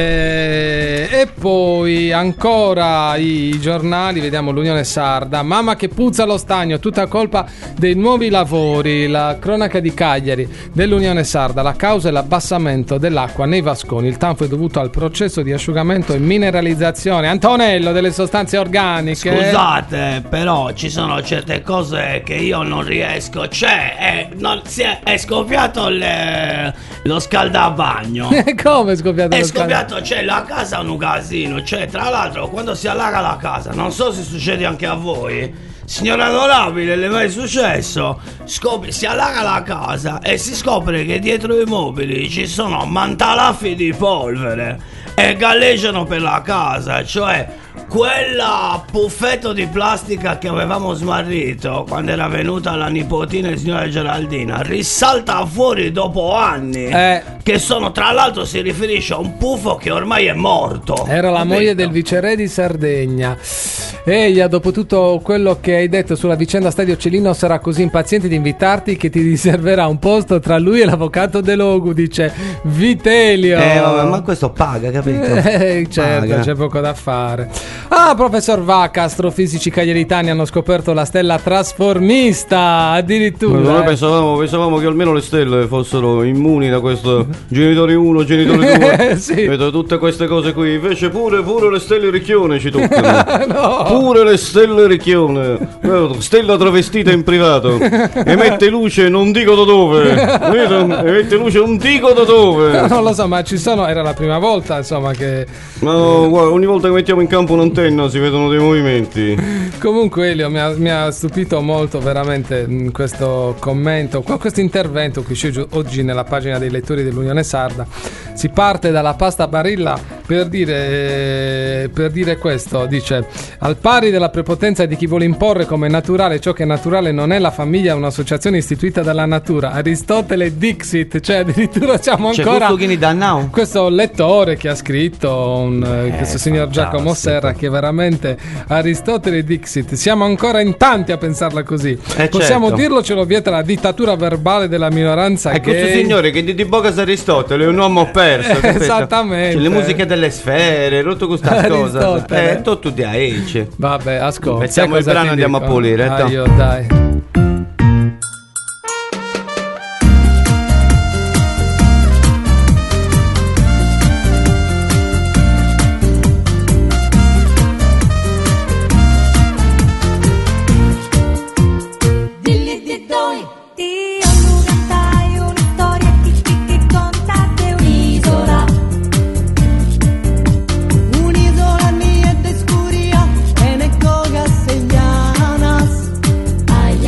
E poi ancora i giornali, vediamo l'Unione Sarda, mamma che puzza lo stagno, tutta colpa dei nuovi lavori, la cronaca di Cagliari dell'Unione Sarda, la causa è l'abbassamento dell'acqua nei vasconi, il tanfo è dovuto al processo di asciugamento e mineralizzazione, Antonello, delle sostanze organiche. Scusate, però ci sono certe cose che io non riesco, è scoppiato lo scaldabagno. Come è scoppiato È lo scoppiato, c'è la casa è un casino, tra l'altro quando si allaga la casa, non so se succede anche a voi, signora adorabile, le è mai successo? Si allaga la casa e si scopre che dietro i mobili ci sono mantalaffi di polvere e galleggiano per la casa, cioè quella puffetto di plastica che avevamo smarrito quando era venuta la nipotina di signora Geraldina risalta fuori dopo anni, che sono, tra l'altro si riferisce a un puffo che ormai è morto. Era la moglie del viceré di Sardegna. Eia, dopo tutto quello che hai detto sulla vicenda Stadio Celino, sarà così impaziente di invitarti che ti riserverà un posto tra lui e l'avvocato De Logu, dice Vitelio. Vabbè, ma questo paga, capito? Certo, Paga. c'è poco da fare. Ah, professor Vacca, astrofisici cagliaritani hanno scoperto la stella trasformista, addirittura. Noi pensavamo che almeno le stelle fossero immuni da questo genitori 1, genitori 2. Sì. Vedo tutte queste cose qui. Invece pure le stelle Ricchione ci toccano. No. Pure le stelle Ricchione. Stella travestita in privato. Emette luce non dico da dove. Vedo? Emette luce non dico da dove. Non lo so, ma ci sono. Era la prima volta, insomma, che. No, guarda, ogni volta che mettiamo in campo un'antenna si vedono dei movimenti. Comunque Elio mi ha stupito molto veramente questo commento, questo intervento qui c'è oggi nella pagina dei lettori dell'Unione Sarda. Si parte dalla pasta Barilla per dire questo, dice: al pari della prepotenza di chi vuole imporre come naturale ciò che è naturale, non è la famiglia un'associazione istituita dalla natura, Aristotele Dixit, cioè addirittura siamo ancora questo lettore che ha scritto questo signor Giacomo Serra, che veramente Aristotele Dixit, siamo ancora in tanti a pensarla così, possiamo certo. dirlo, ce lo vieta la dittatura verbale della minoranza È questo gay. signore che di Bocas Aristotele è un uomo perso, capito? Esattamente. Cioè, le musiche delle sfere, tutto questa cosa. Aristotele. Tutto di Aice. Vabbè, ascolta. Mettiamo il brano e andiamo a pulire. Dai. Un'isola mia ed escuria, en cogas sellanas.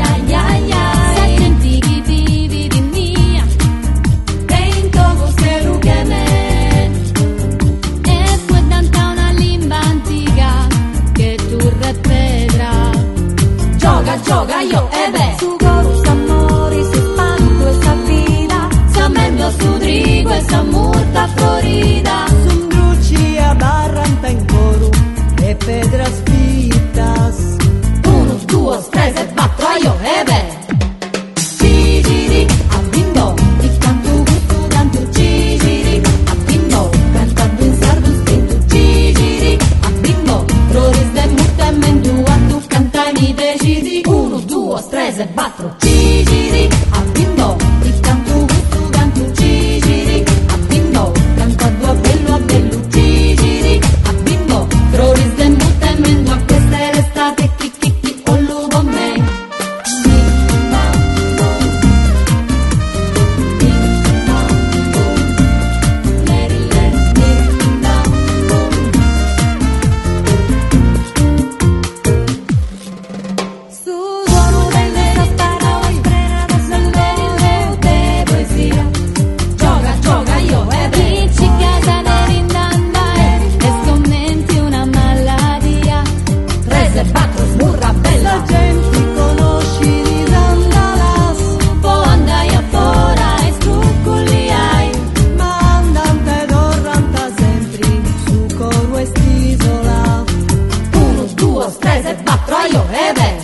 guaio e beh.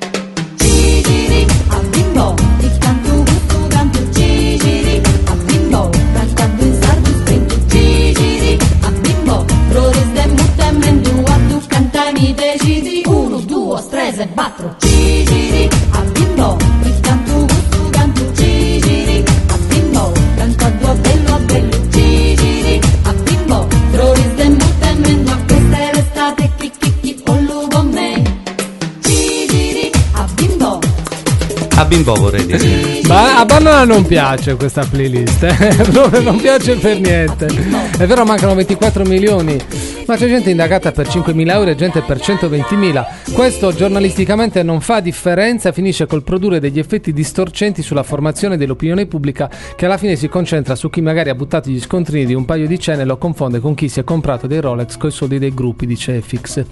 Gigiri a bimbo, il canto gusto canto. Gigiri a bimbo, cantando in sardo spento. Gigiri a bimbo, flores de mutamento. A tu cantami decidi, 1, 2, 3 e 4. Gigiri a bimbo, il canto gusto canto. Gigiri a bimbo, cantando a bello. Gigiri a bimbo, flores de mutamento. A questa è l'estate, chi, con lugo me. Gigiri a bimbo. A bimbo vorrei dire. Ma a Banana non piace questa playlist, proprio non piace per niente. È vero, mancano 24 milioni, ma c'è gente indagata per 5.000 euro e gente per 120.000. Questo giornalisticamente non fa differenza, finisce col produrre degli effetti distorcenti sulla formazione dell'opinione pubblica, che alla fine si concentra su chi magari ha buttato gli scontrini di un paio di cene e lo confonde con chi si è comprato dei Rolex coi soldi dei gruppi, dice Efix.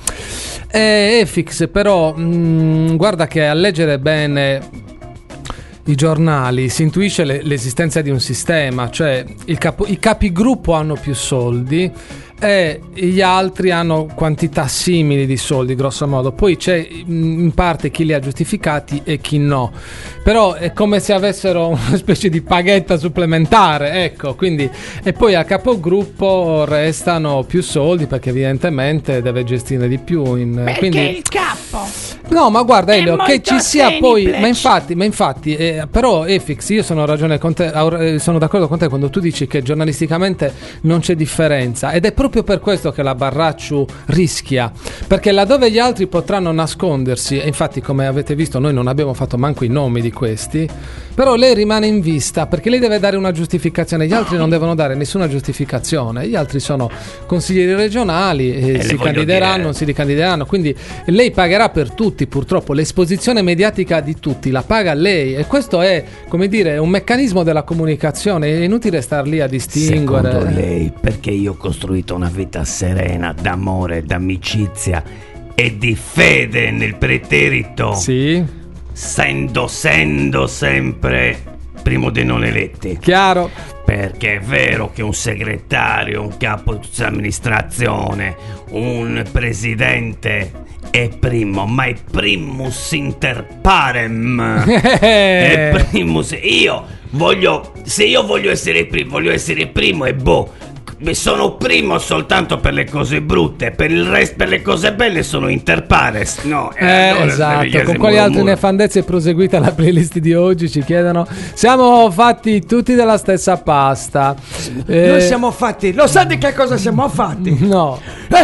Efix però, guarda che a leggere bene i giornali si intuisce l'esistenza di un sistema, cioè i capigruppo hanno più soldi e gli altri hanno quantità simili di soldi, grosso modo. Poi c'è in parte chi li ha giustificati e chi no, però è come se avessero una specie di paghetta supplementare, ecco. Quindi, e poi al capogruppo restano più soldi perché evidentemente deve gestire di più perché quindi il capo no, ma guarda Elio, che ci sia poi, semplice. ma infatti però Efix, io sono d'accordo con te quando tu dici che giornalisticamente non c'è differenza, ed è proprio per questo che la Barracciu rischia, perché laddove gli altri potranno nascondersi, e infatti come avete visto noi non abbiamo fatto manco i nomi di questi, però lei rimane in vista perché lei deve dare una giustificazione, gli altri non devono dare nessuna giustificazione, gli altri sono consiglieri regionali e si candideranno, non si ricandideranno, quindi lei pagherà per tutti. Purtroppo l'esposizione mediatica di tutti la paga lei, e questo è, come dire, un meccanismo della comunicazione, è inutile star lì a distinguere. Secondo lei, perché io ho costruito una vita serena, d'amore, d'amicizia e di fede nel preterito, sì, essendo sempre primo dei non eletti. Chiaro. Perché è vero che un segretario, un capo di amministrazione, un presidente è primo, ma è primus inter parem. È primus. Se io voglio essere primo e sono primo soltanto per le cose brutte, per il resto, per le cose belle sono inter pares. No, allora esatto. Con quali altre nefandezze è proseguita la playlist di oggi? Ci chiedono. Siamo fatti tutti della stessa pasta. Noi siamo fatti. Lo sa di che cosa siamo fatti? No.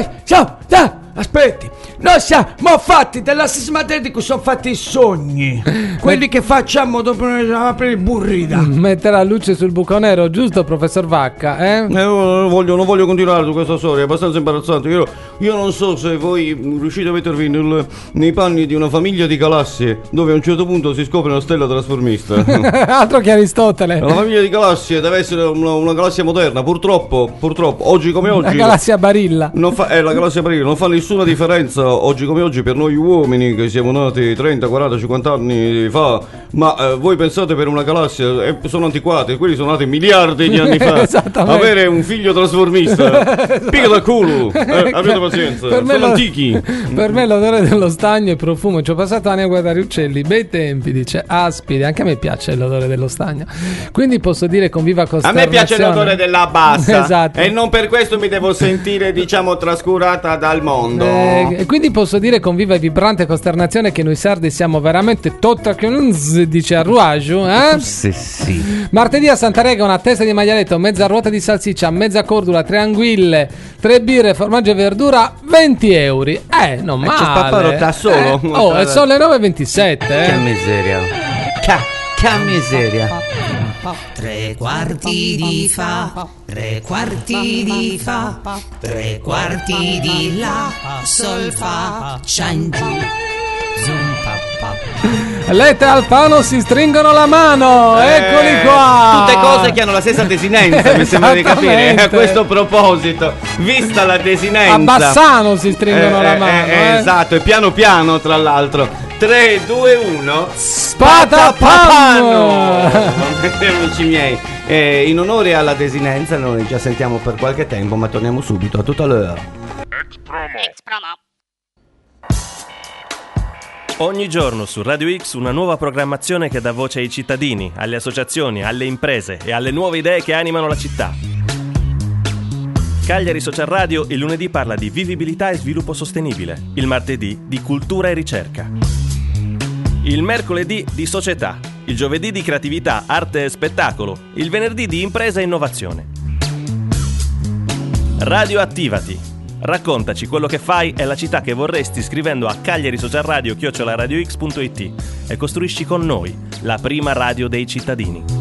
Aspetti, noi siamo fatti della stessa materia di cui sono fatti i sogni, quelli che facciamo dopo aprire il burrida. Metterà luce sul buco nero, giusto professor Vacca? Non voglio continuare su questa storia, è abbastanza imbarazzante. Io non so se voi riuscite a mettervi nei panni di una famiglia di galassie, dove a un certo punto si scopre una stella trasformista. Altro che Aristotele. La famiglia di galassie deve essere una galassia moderna, purtroppo, oggi come oggi. La galassia Barilla. La galassia Barilla non fa nessuna differenza oggi come oggi per noi uomini che siamo nati 30, 40, 50 anni fa, ma voi pensate per una galassia sono antiquate, quelli sono nati miliardi di anni fa. Avere un figlio trasformista piega da culo, abbiate pazienza, sono antichi. Per me l'odore dello stagno è profumo, ci ho passato anni a guardare uccelli, bei tempi, dice Aspide, anche a me piace l'odore dello stagno, quindi posso dire con viva costernazione. A me piace l'odore della bassa. Esatto. E non per questo mi devo sentire trascurata dal mondo. E quindi posso dire con viva e vibrante costernazione che noi sardi siamo veramente dice a Ruaju, sì. Martedì a Santarega una testa di maialetto, mezza ruota di salsiccia, mezza cordula, 3 anguille, 3 birre, formaggio e verdura, 20 euro. Non male. C'è Spapparo da solo. È solo le 9:27. Che miseria. Che miseria. 3 quarti di fa, 3 quarti di fa, 3 quarti di la, sol fa, in giù, zoom pa. Lette e Alfano si stringono la mano, eccoli qua. Tutte cose che hanno la stessa desinenza, mi sembra di capire. A questo proposito, vista la desinenza, a Bassano si stringono la mano. Esatto, e piano piano tra l'altro. 3, 2, 1 Spatapano. Amici miei, in onore alla desinenza noi ci assentiamo per qualche tempo, ma torniamo subito a tutta l'ora. Ex promo. Ogni giorno su Radio X una nuova programmazione che dà voce ai cittadini, alle associazioni, alle imprese e alle nuove idee che animano la città. Cagliari Social Radio il lunedì parla di vivibilità e sviluppo sostenibile, il martedì di cultura e ricerca. Il mercoledì di società, il giovedì di creatività, arte e spettacolo, il venerdì di impresa e innovazione. Radio Attivati. Raccontaci quello che fai e la città che vorresti scrivendo a cagliarisocialradio@radiox.it e costruisci con noi la prima radio dei cittadini.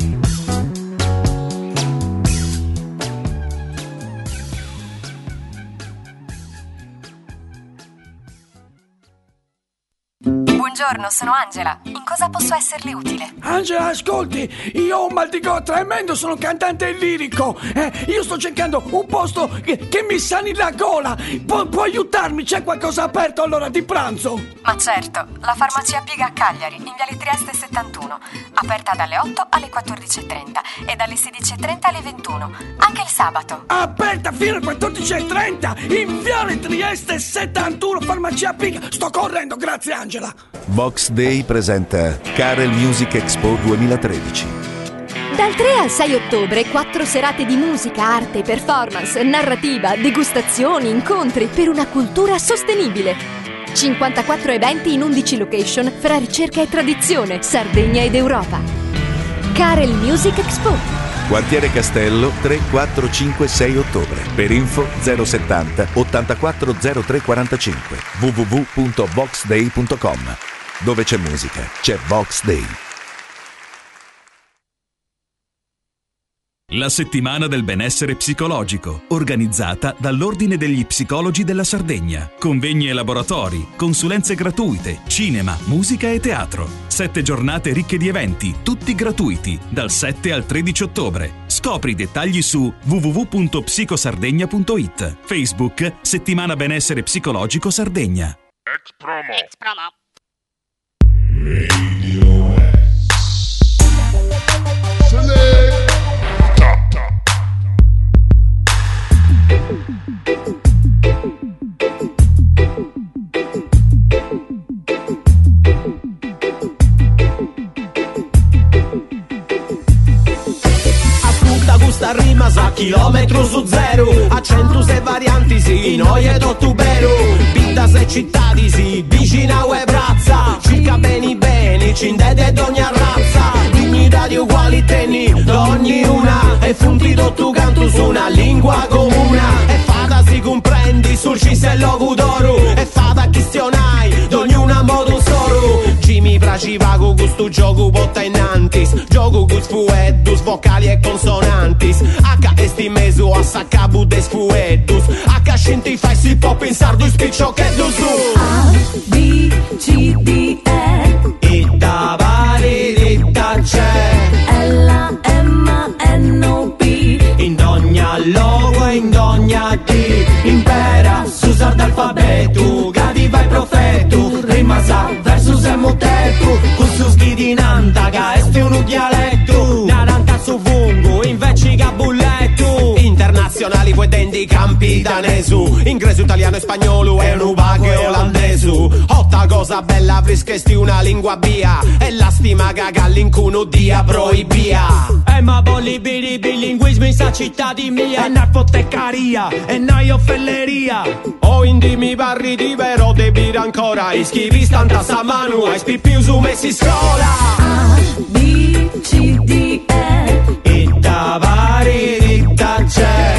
Buongiorno, sono Angela. In cosa posso esserle utile? Angela, ascolti, io ho un mal di gola tremendo, sono cantante lirico. Io sto cercando un posto che mi sani la gola. Può aiutarmi? C'è qualcosa aperto all'ora di pranzo? Ma certo, la farmacia Piga a Cagliari, in viale Trieste 71. Aperta dalle 8 alle 14.30 e dalle 16.30 alle 21. Anche il sabato. Aperta fino alle 14.30 in viale Trieste 71, farmacia Piga. Sto correndo, grazie Angela. Box Day presenta Carel Music Expo 2013. Dal 3 al 6 ottobre, 4 serate di musica, arte, performance, narrativa, degustazioni, incontri per una cultura sostenibile. 54 eventi in 11 location fra ricerca e tradizione, Sardegna ed Europa. Carel Music Expo. Quartiere Castello 3, 4, 5, 6 ottobre. Per info 070 84 03 45 www.boxday.com. Dove c'è musica, c'è Box Day. La settimana del benessere psicologico, organizzata dall'Ordine degli Psicologi della Sardegna. Convegni e laboratori, consulenze gratuite, cinema, musica e teatro. 7 giornate ricche di eventi, tutti gratuiti, dal 7 al 13 ottobre. Scopri i dettagli su www.psicosardegna.it. Facebook, Settimana Benessere Psicologico Sardegna. Ex promo. Questa rima sa chilometro su zero, accento se varianti sì, noi e tottubero, pinta se cittadi sì, vicina e brazza, circa beni beni, cindede d'ogni razza, dignità di uguali tenni, d'ogni una, e funti tu canto su una lingua comune, e fata si comprendi sul cisello d'oro, e fata questionai, d'ognuna modo solo, ci mi piaceva con questo gioco botta in antis, gioco con sfueddus, vocali e consonantis, H esti meso a saccabu de sfueddus, H scinti fai si può pensare du spiccio che du su A, B, C, D, E Itta vari ditta c'è L, M, N, O, P in ogni logo e in ogni D impera s'usar d'alfabeto cadi vai profeto rima sa versus e moteto con su schidinanta che esti un dialetto naranta su fungo invece che bulletto internazionali puoi tendi campi danesu ingreso italiano e spagnolo e un bag olandesu otta cosa bella freschesti una lingua via e la stima caga l'incuno dia proibia e ma bolli biri bilinguismo in sa città di mia e narcotecaria e naiofelleria o indi mi barri di vero debire ancora iscrivi tanta sa mano ai spipiu su messi scuola A, B, C, D, E Itta vari ditta c'è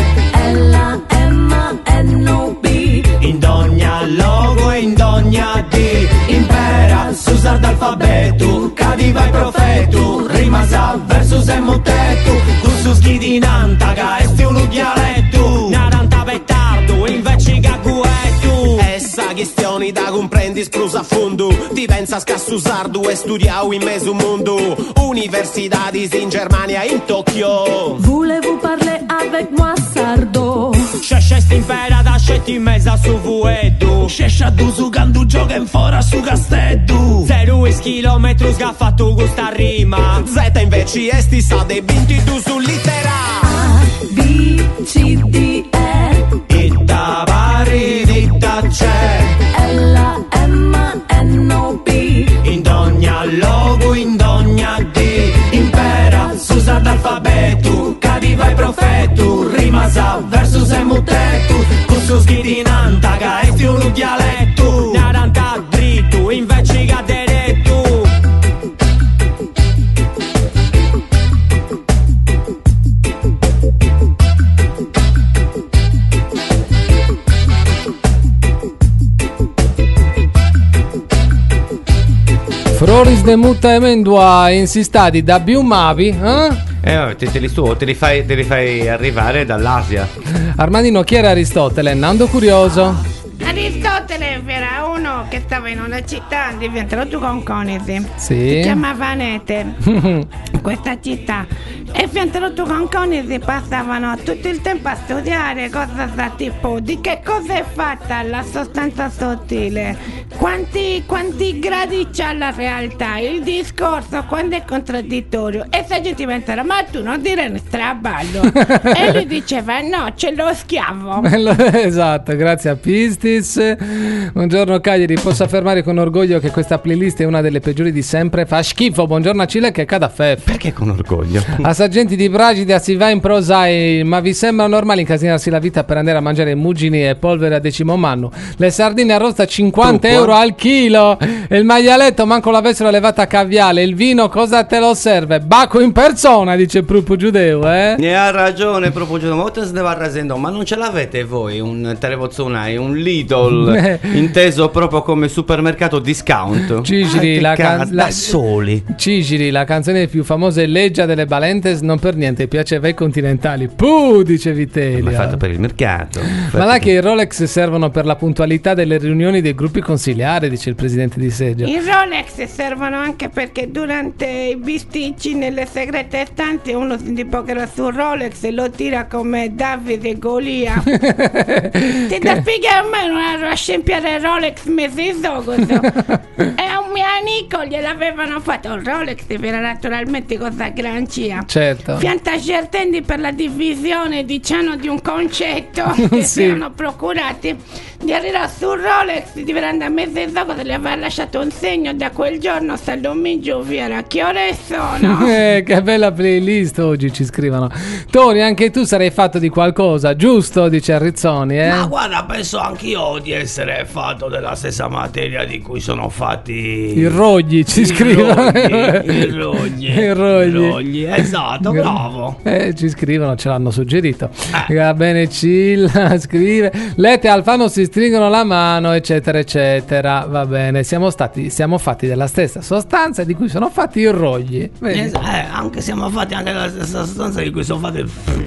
L, M, N, O, P in ogni logo e in ogni D impera s'usar d'alfabeto cadi vai profeto rima sa versus e moteto tu su schidinanta che esti un dialetto naranta pettardo invece che guetto essa questioni da comprendi sprusa a fondo ti pensa scassu sardo e studiau in mezzo mondo universitadis in Germania in Tokyo Voulez-vous parler avec moi sardo Scesce impera da scetti in mezzo su vueto Scesce a du su candu gioca in fora su casteddu 0 chilometri sgaffato questa rima Z invece esti sa dei binti tu su littera A, B, C, D, E Itta vari ditta c'è L, M, N, O, schidi in antaga e più un dialetto. Naranta dritto, invece che diretto. Floris de Mutta e Mendua insistati da Biumavi, Te li fai arrivare dall'Asia. Armandino, chi era Aristotele? Nando curioso. Aristotele era uno che stava in una città diventato tu Conconisi. Sì. Si chiamava Anete. Questa città. E Fiantelotto Conconisi passavano tutto il tempo a studiare cosa sa, tipo di che cosa è fatta la sostanza sottile, quanti gradi c'ha la realtà, il discorso quando è contraddittorio. E se gente penserà, ma tu non dire ne straballo. E lui diceva no, c'è lo schiavo. Esatto, grazie a Pistis. Buongiorno Cagliari, posso affermare con orgoglio che questa playlist è una delle peggiori di sempre. Fa schifo. Buongiorno a Cile che cada Feff. Perché con orgoglio? A Sargenti di Bragida si va in prosai, ma vi sembra normale incasinarsi la vita per andare a mangiare muggini e polvere a decimo manno? Le sardine arrosta 50 euro al chilo e il maialetto manco l'avessero levata a caviale. Il vino cosa te lo serve? Bacco in persona, dice Prupo Giudeo, Ne ha ragione Prupo Giudeo, ma se ne va rasendo, ma non ce l'avete voi un Televozzonai, un Lidl inteso proprio come supermercato discount? Cigiri, da soli. Cigiri, la canzone più famosa è Leggia delle Balentes, non per niente piaceva ai continentali. Puh, dice Vitelia. Ma è fatto per il mercato. Ma là che i Rolex servono per la puntualità delle riunioni dei gruppi consigliari, dice il presidente di Seggio. I Rolex servono anche perché durante i bisticci nelle segrete stanze uno si impoccherà sul Rolex e lo tira come Davide e Golia. Ti da spiegare a me non ero a scempiare il Rolex mesi dopo. E a un mio amico gliel'avevano fatto un Rolex, era naturalmente cosa grancia. Certo. Piantacertendi per la divisione, diciamo, di un concetto che si erano procurati di arrivare sul Rolex di veranda mese dopo di aver lasciato un segno. Da quel giorno Salomì Gioviera, che ore sono? Che bella playlist oggi, ci scrivono. Tony, anche tu sarai fatto di qualcosa, giusto? Dice Arrizzoni, Ma guarda, penso anch'io di essere fatto della stessa materia di cui sono fatti i rogli, ci scrivono. I rogli. Esatto, bravo. Ci scrivono, ce l'hanno suggerito. Va bene, Cilla scrive: Lete e Alfano si stringono la mano, eccetera eccetera. Va bene, siamo fatti della stessa sostanza di cui sono fatti i rogli. Anche siamo fatti anche della stessa sostanza di cui sono fatti.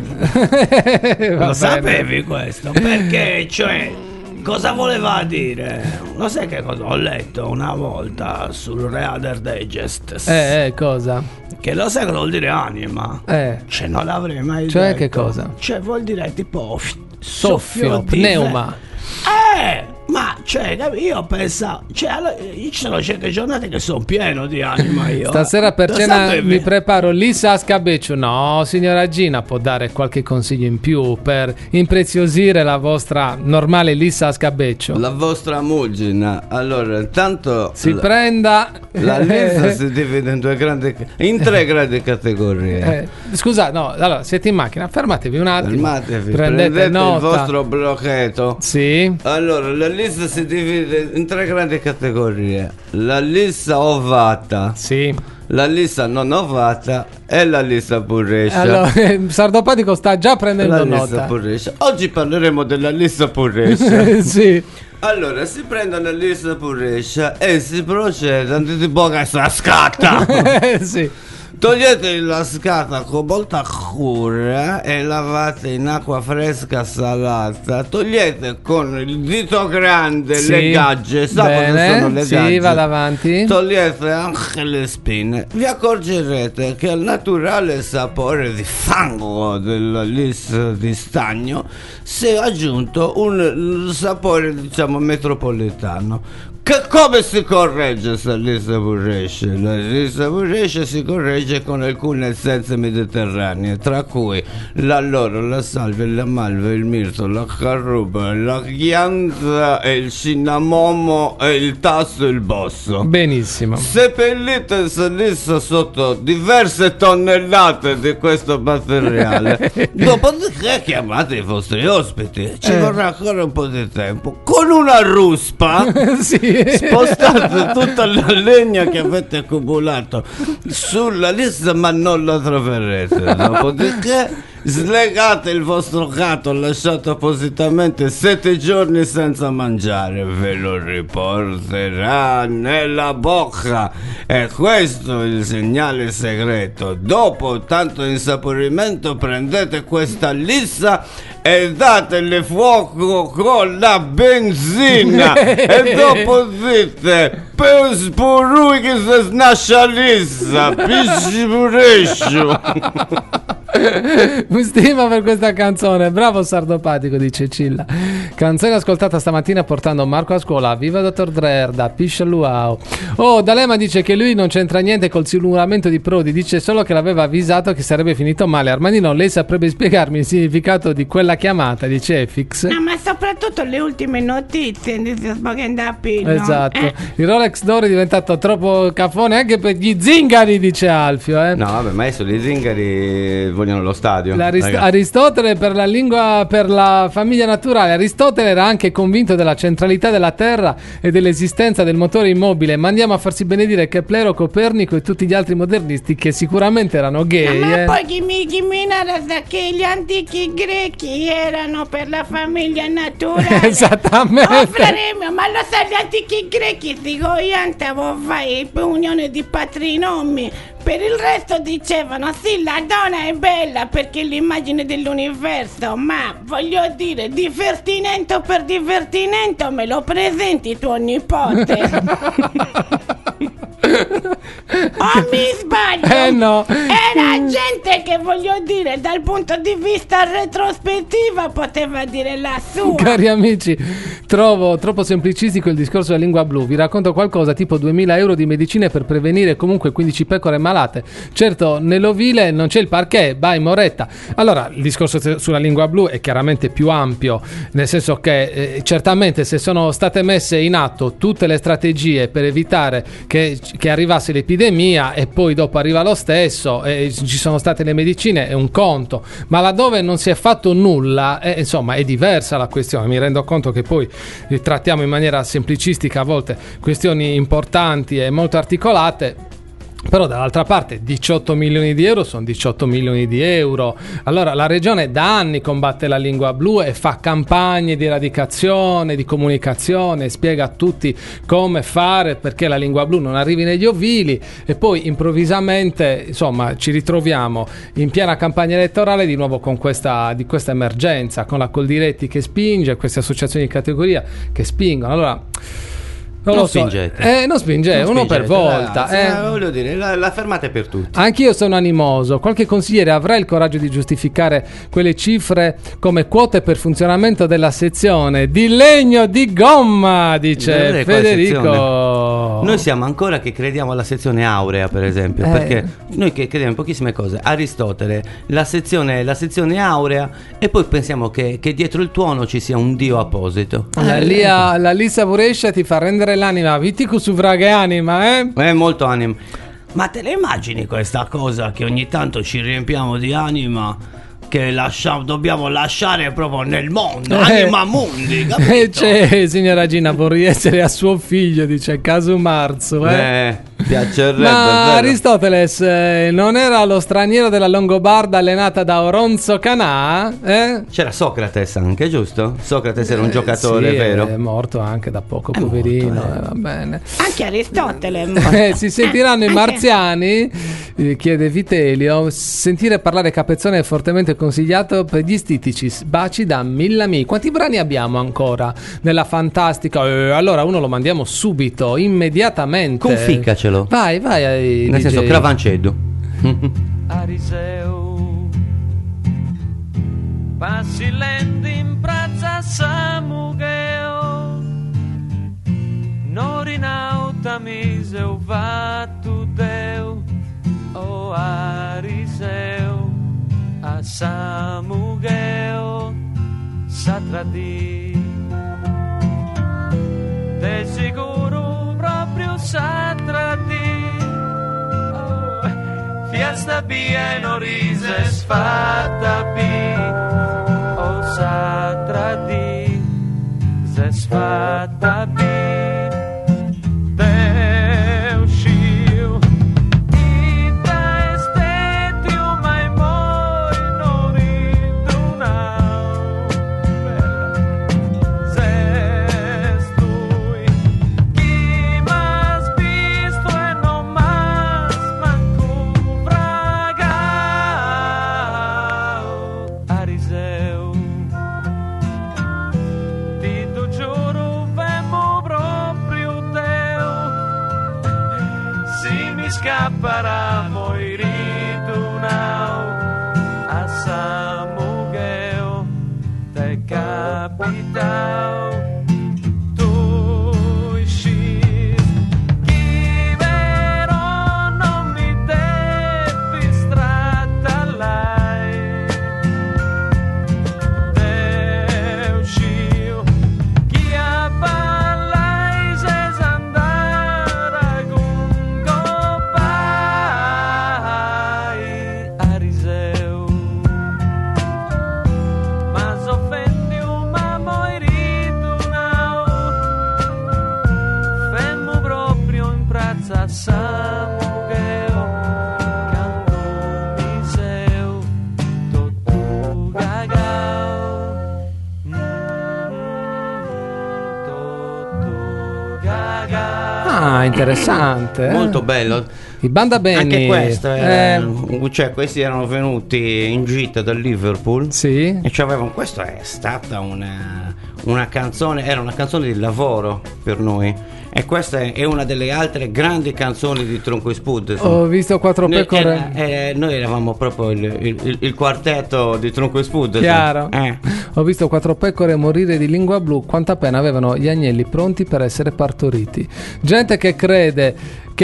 Lo sapevi questo? Perché, cioè, cosa voleva dire? Lo sai che cosa ho letto una volta sul Reader Digest? Cosa? Che lo sai cosa vuol dire anima? Cioè, non l'avrei mai detto. Cioè, che cosa? Cioè, vuol dire tipo soffio, pneuma. Ma cioè, io pensavo, cioè, allora, ci sono certe giornate che sono pieno di anima io. Stasera per cena mi preparo Lissa Scabeccio. No, signora Gina, può dare qualche consiglio in più per impreziosire la vostra normale Lissa Scabeccio? La vostra muggina. Allora, intanto si prenda la Lissa si divide in tre grandi categorie. Scusa, no, allora siete in macchina, fermatevi un attimo. Prendete nota. Il vostro blocchetto. Sì. Allora, la lista si divide in tre grandi categorie: la lista ovata, la lista non ovata e la lista purrescia. Allora, Sardopatico sta già prendendo nota. Oggi parleremo della lista purrescia. Sì. Allora, si prende la lista purrescia e si procede tipo che sta scatta. Sì. Togliete la scatola con molta cura e lavate in acqua fresca salata. Togliete con il dito grande le gagge. Sapete sono le gagge? Sì, vado avanti. Togliete anche le spine. Vi accorgerete che il naturale sapore di fango della lista di stagno si è aggiunto un sapore, diciamo, metropolitano. Come si corregge se lista puresce? La lista puresce si corregge con alcune essenze mediterranee, tra cui l'alloro, la salvia, la malva, il mirto, la carruba, la ghianda, il cinnamomo, il tasso e il bosso. Benissimo. Seppellite in lista sotto diverse tonnellate di questo materiale. Dopodiché chiamate i vostri ospiti. Ci vorrà ancora un po' di tempo. Con una ruspa spostate tutta la legna che avete accumulato sulla lista, ma non la troverete. Dopodiché slegate il vostro gatto lasciato appositamente 7 giorni senza mangiare, ve lo riporterà nella bocca, e questo è il segnale segreto. Dopo tanto insaporimento prendete questa lissa e datele fuoco con la benzina e dopo dite per spurui che si snascia lissa pisci purescio. Mi stima per questa canzone, bravo Sardopatico, dice Cilla. Canzone ascoltata stamattina portando Marco a scuola. Viva Dottor Drer da Piscia Luau. Oh, D'Alema dice che lui non c'entra niente col simulamento di Prodi, dice solo che l'aveva avvisato che sarebbe finito male. Armandino, lei saprebbe spiegarmi il significato di quella chiamata, dice Efix? No, ma soprattutto le ultime notizie di Spoken da Pillo. Esatto. Il Rolex d'oro è diventato troppo cafone anche per gli zingari, dice Alfio. No, vabbè, ma adesso gli zingari vogliono lo stadio. Aristotele per la lingua, per la famiglia naturale. Aristotele era anche convinto della centralità della Terra e dell'esistenza del motore immobile. Ma andiamo a farsi benedire Keplero, Copernico e tutti gli altri modernisti che sicuramente erano gay. Ma poi chi mi narra che gli antichi greci erano per la famiglia naturale. Esattamente. Oh, Flaremio, ma lo sai, gli antichi greci si goiantano fai unione di patrinomi. Per il resto dicevano sì, la donna è bella perché è l'immagine dell'universo, ma voglio dire, divertimento per divertimento me lo presenti tuo nipote. Oh, mi sbaglio? No. Era gente che, voglio dire, dal punto di vista retrospettiva poteva dire la sua. Cari amici, trovo troppo semplicistico il discorso della lingua blu. Vi racconto qualcosa tipo 2000 euro di medicine per prevenire comunque 15 pecore malate. Certo, nell'ovile non c'è il parquet, vai Moretta. Allora, il discorso sulla lingua blu è chiaramente più ampio, nel senso che certamente se sono state messe in atto tutte le strategie per evitare che arrivasse l'epidemia e poi dopo arriva lo stesso e ci sono state le medicine, è un conto, ma laddove non si è fatto nulla insomma è diversa la questione. Mi rendo conto che poi trattiamo in maniera semplicistica a volte questioni importanti e molto articolate, però dall'altra parte 18 milioni di euro sono 18 milioni di euro. Allora la regione da anni combatte la lingua blu e fa campagne di eradicazione, di comunicazione, spiega a tutti come fare perché la lingua blu non arrivi negli ovili, e poi improvvisamente insomma ci ritroviamo in piena campagna elettorale di nuovo con questa emergenza, con la Coldiretti che spinge, queste associazioni di categoria che spingono. Allora non spingete. Non spingete, uno per volta. Voglio dire, la fermate per tutti. Anch'io sono animoso. Qualche consigliere avrà il coraggio di giustificare quelle cifre come quote per funzionamento della sezione di legno di gomma, dice Federico. Noi siamo ancora che crediamo alla sezione aurea, per esempio, perché noi che crediamo in pochissime cose. Aristotele, la sezione aurea, e poi pensiamo che dietro il tuono ci sia un dio apposito. La Lisa Burescia ti fa rendere l'anima, vitico su fraghe anima, molto anima. Ma te le immagini questa cosa che ogni tanto ci riempiamo di anima, che dobbiamo lasciare proprio nel mondo, anima mundi, capito? C'è, signora Gina, vorrei essere a suo figlio, dice Casu Marzo, piacerebbe. Ma Aristoteles non era lo straniero della Longobarda allenata da Oronzo Canà? C'era Socrates anche, giusto? Socrates era un giocatore, sì, vero? È morto anche da poco, poverino, va bene. Anche Aristotele si sentiranno i marziani, chiede Vitelio. Sentire parlare Capezzone è fortemente consigliato per gli stitici. Baci da Millami. Quanti brani abbiamo ancora nella fantastica? Allora uno lo mandiamo subito, immediatamente. Conficcacelo. Vai. Nel DJ. senso, Cravancedo. Ariseu, passi lenti in braccia Samugheo, non Miseu va tu Deu o Ariseu a Samugheo Satradi de sicuro proprio Satradi fiesta pieno rise sfatta pi o Satradi se sfatta pi Scapparamo i ritunau a Samugheo te capitao tu sci chi vero non mi devi strattallai te usciu chi abballai se s'andara gungo Ariseu ma s'offendiu ma moiritu nau femmo proprio in prazza Samugheo canto miseu tutto gagao tutto gagao. Ah, interessante. Molto bello. I Banda Benny. Anche questo cioè questi erano venuti in gita da Liverpool, sì, e c'avevano, questa è stata una canzone, era una canzone di lavoro per noi, e questa è una delle altre grandi canzoni di Tronco e Spud. Ho visto Quattro Pecore. Noi eravamo proprio il quartetto di Tronco e Spud. Chiaro. Ho visto Quattro Pecore morire di lingua blu. Quanta pena avevano gli agnelli pronti per essere partoriti. Gente che crede che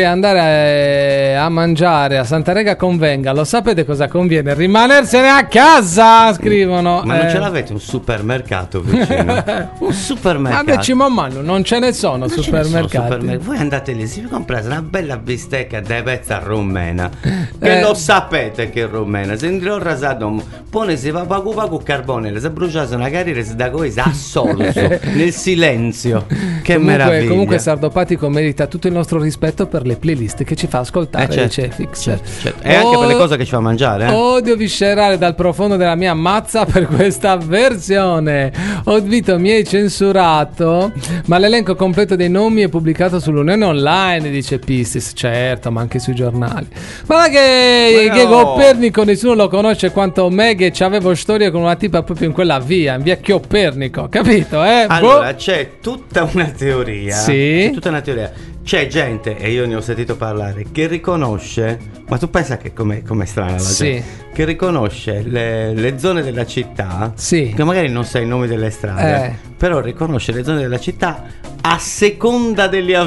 andare a mangiare a Santa Rega convenga. Lo sapete cosa conviene? Rimanersene a casa, scrivono. Ma non ce l'avete un supermercato vicino? Un supermercato? A Cimomanno non ce ne sono supermercati. Voi andate lì, si comprate una bella bistecca di pezza rumena, che lo sapete che è rumena, se andrò rasato pone si va pagu carbone, se bruciasse una carriera si da cosa assolso nel silenzio. Che meraviglia. Comunque Sardopatico merita tutto il nostro rispetto per le playlist che ci fa ascoltare, certo, Cefix. Certo. E anche per le cose che ci fa mangiare. Odio viscerare dal profondo della mia mazza per questa versione. Vito mi hai censurato, ma l'elenco completo dei nomi è pubblicato sull'Unione Online, dice Pistis. Certo, ma anche sui giornali. Ma che Copernico nessuno lo conosce quanto me, che c'avevo storia con una tipa proprio in quella via, in via Copernico, capito? Allora c'è tutta una teoria. Sì. C'è gente, e io ne ho sentito parlare, che riconosce, ma tu pensa che com'è strana la gente, che riconosce le zone della città, che magari non sa i nomi delle strade, però riconosce le zone della città a seconda delle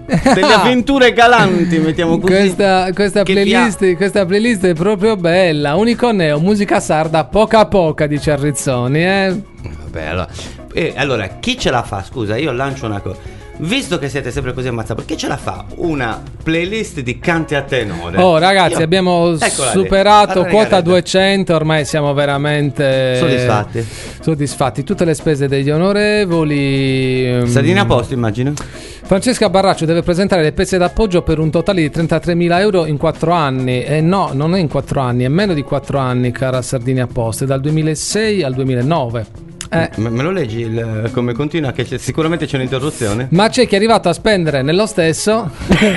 avventure galanti, mettiamo così. Questa playlist è proprio bella. Unico neo, musica sarda poca poca, dice Arrizzoni. Vabbè, allora chi ce la fa? Scusa, io lancio una cosa. Visto che siete sempre così ammazzati, perché ce la fa una playlist di canti a tenore? Oh ragazzi, abbiamo superato quota 200, ormai siamo veramente soddisfatti. Tutte le spese degli onorevoli. Sardina a posto, immagino. Francesca Barraccio deve presentare le pezze d'appoggio per un totale di 33.000 euro in 4 anni. No, non è in 4 anni, è meno di 4 anni, cara Sardina a posto, è dal 2006 al 2009. Me lo leggi come continua, che sicuramente c'è un'interruzione? Ma c'è chi è arrivato a spendere nello stesso.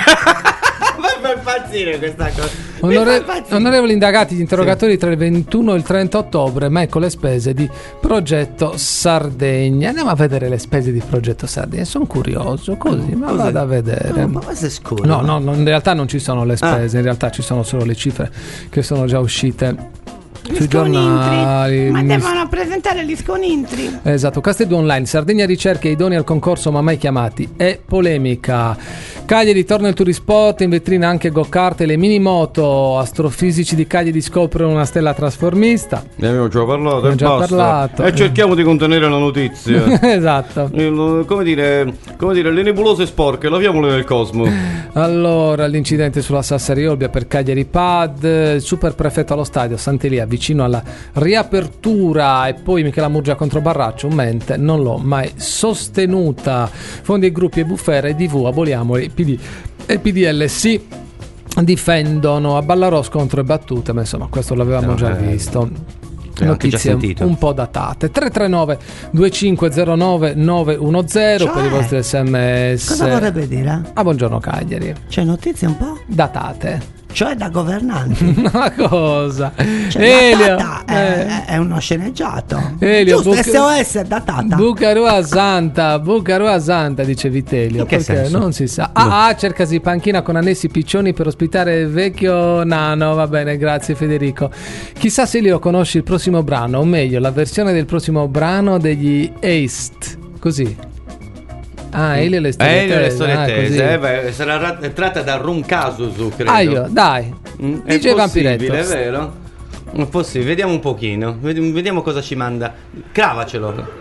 Fa impazzire questa cosa. Onorevoli indagati, gli interrogatori tra il 21 e il 30 ottobre, ma ecco le spese di Progetto Sardegna. Andiamo a vedere le spese di Progetto Sardegna, sono curioso così, ma vado a vedere. Ma questo è scuro. No, in realtà non ci sono le spese, in realtà ci sono solo le cifre che sono già uscite sui giornali. Ma devono presentare gli sconintri. Esatto. Casteldu Online, Sardegna ricerche idonei al concorso ma mai chiamati, è polemica. Cagliari torna il Turisport, in vetrina anche go-kart e le minimoto. Astrofisici di Cagliari scoprono una stella trasformista. Ne abbiamo già parlato, Abbiamo già parlato. E cerchiamo di contenere la notizia. Esatto. Come dire, le nebulose sporche, laviamole nel cosmo. Allora, l'incidente sulla Sassari Olbia per Cagliari Pad, il super prefetto allo stadio Sant'Elia vicino alla riapertura, e poi Michela Murgia contro Barraccio, un mente non l'ho mai sostenuta. Fondi e gruppi e bufera e DV, aboliamoli, PD e PDL si difendono. A Ballarò scontro e battute, ma insomma questo l'avevamo già visto. Notizie un po' datate. 339 2509 910 per i vostri sms. Cosa vorrebbe dire? Buongiorno Cagliari. C'è notizie un po' datate, cioè da governanti. Una cosa, cioè, Elio, è uno sceneggiato. Elio, giusto, SOS è datata. Bucarua Santa, dice Vitelio. Che perché senso? non si sa. Cercasi panchina con annessi piccioni per ospitare il vecchio nano. Va bene, grazie Federico. Chissà se Elio conosci il prossimo brano, o meglio la versione del prossimo brano degli East. Così. Elio le storie tese. Sarà tratta da Ron Casusu, credo. Dai. Dice Vampiretto. È vero? È possibile, vediamo un pochino. Vediamo cosa ci manda. Cravacelo.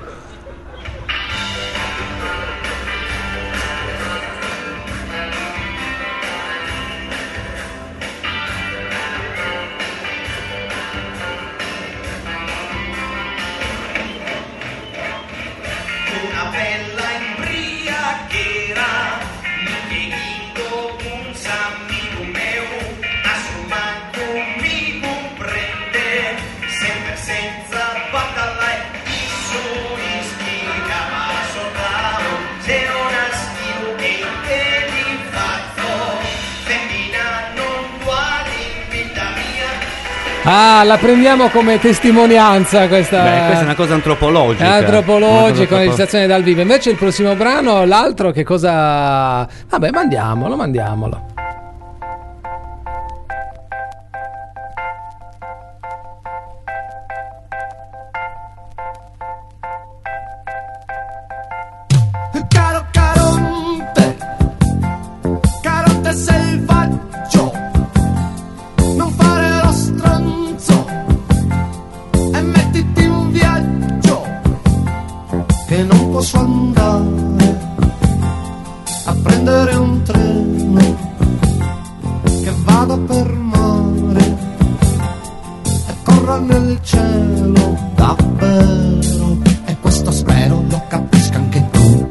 La prendiamo come testimonianza questa. Questa è una cosa antropologica. Una registrazione dal vivo. Invece il prossimo brano, l'altro che cosa. Vabbè, mandiamolo. Caronte selvaggio, non fare lo stronzo e mettiti in viaggio, che non posso andare a prendere un treno che vada per mare e corra nel cielo davvero, e questo spero lo capisca anche tu.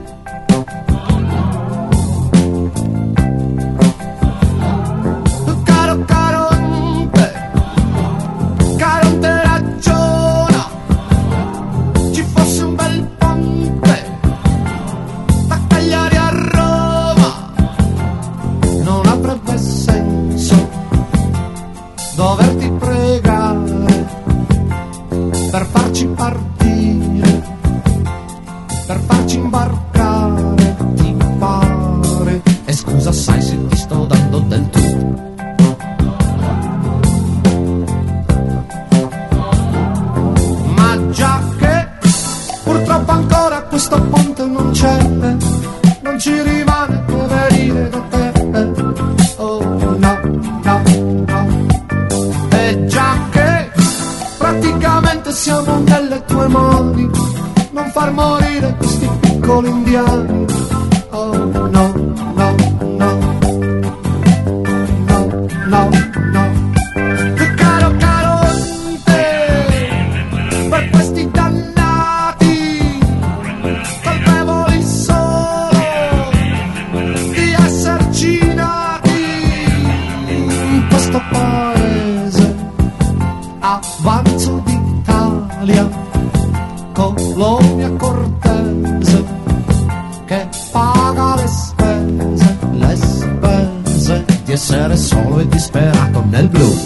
Caronte ragiona, ci fosse un bel ponte da Cagliari a Roma, non avrebbe senso doverti pregare per farci partire, per farci imbarcare, ti pare? E scusa, sai se ti sto dando del tu. Già che purtroppo ancora questo ponte non c'è, non ci rimane che venire da te. Oh no. E già che praticamente siamo nelle tue mani, non far morire questi piccoli indiani. Oh no. Caro per questi dannati, colpevoli solo di esserci nati in questo paese, avanzo d'Italia, colonia cortese, che paga le spese di essere solo e disperato nel blu.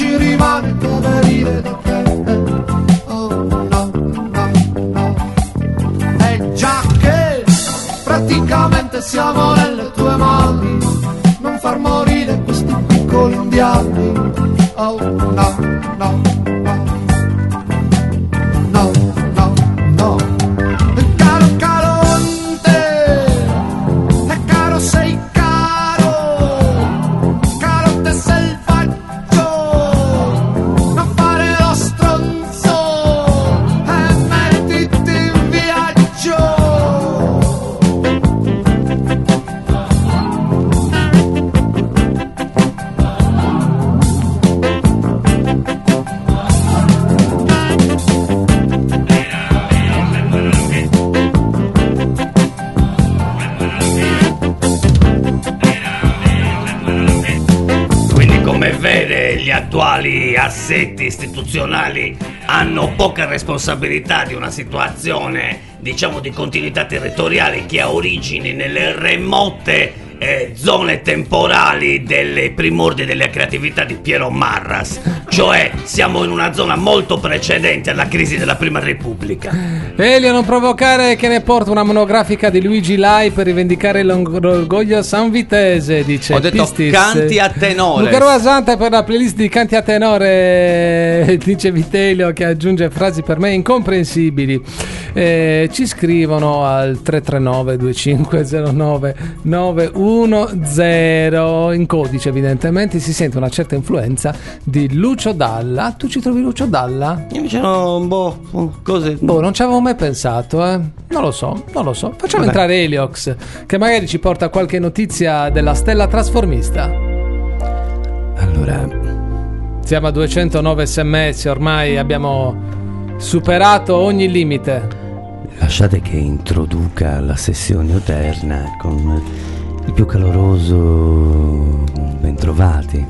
ci rimane da venire da te. Oh no, no, no. E già che praticamente siamo nelle tue mani, non far morire questi piccoli indiani. Oh no, no, no. No, no, no. Caro, caro te, e caro sei caro, caro te selvaggio, non fare lo stronzo e mettiti in viaggio. Quindi, come vede, gli attuali assetti istituzionali hanno poca responsabilità di una situazione, diciamo, di continuità territoriale che ha origini nelle remote zone temporali delle primordi della creatività di Piero Marras. Cioè, siamo in una zona molto precedente alla crisi della Prima Repubblica. Elio, non provocare che ne porta una monografica di Luigi Lai per rivendicare l'orgoglio sanvitese, dice Ho detto Pistis. canti a tenore. Luca Santa per la playlist di canti a tenore, dice Vitelio, che aggiunge frasi per me incomprensibili. Ci scrivono al 339 2509 910 in codice, evidentemente si sente una certa influenza di Lucio Dalla. Tu ci trovi Lucio Dalla? Io c'erano cose. Non ci avevo mai pensato, Non lo so. Facciamo entrare Eliox, che magari ci porta qualche notizia della stella trasformista. Allora, siamo a 209 sms, ormai abbiamo superato ogni limite. lasciate che introduca la sessione odierna con il più caloroso bentrovati.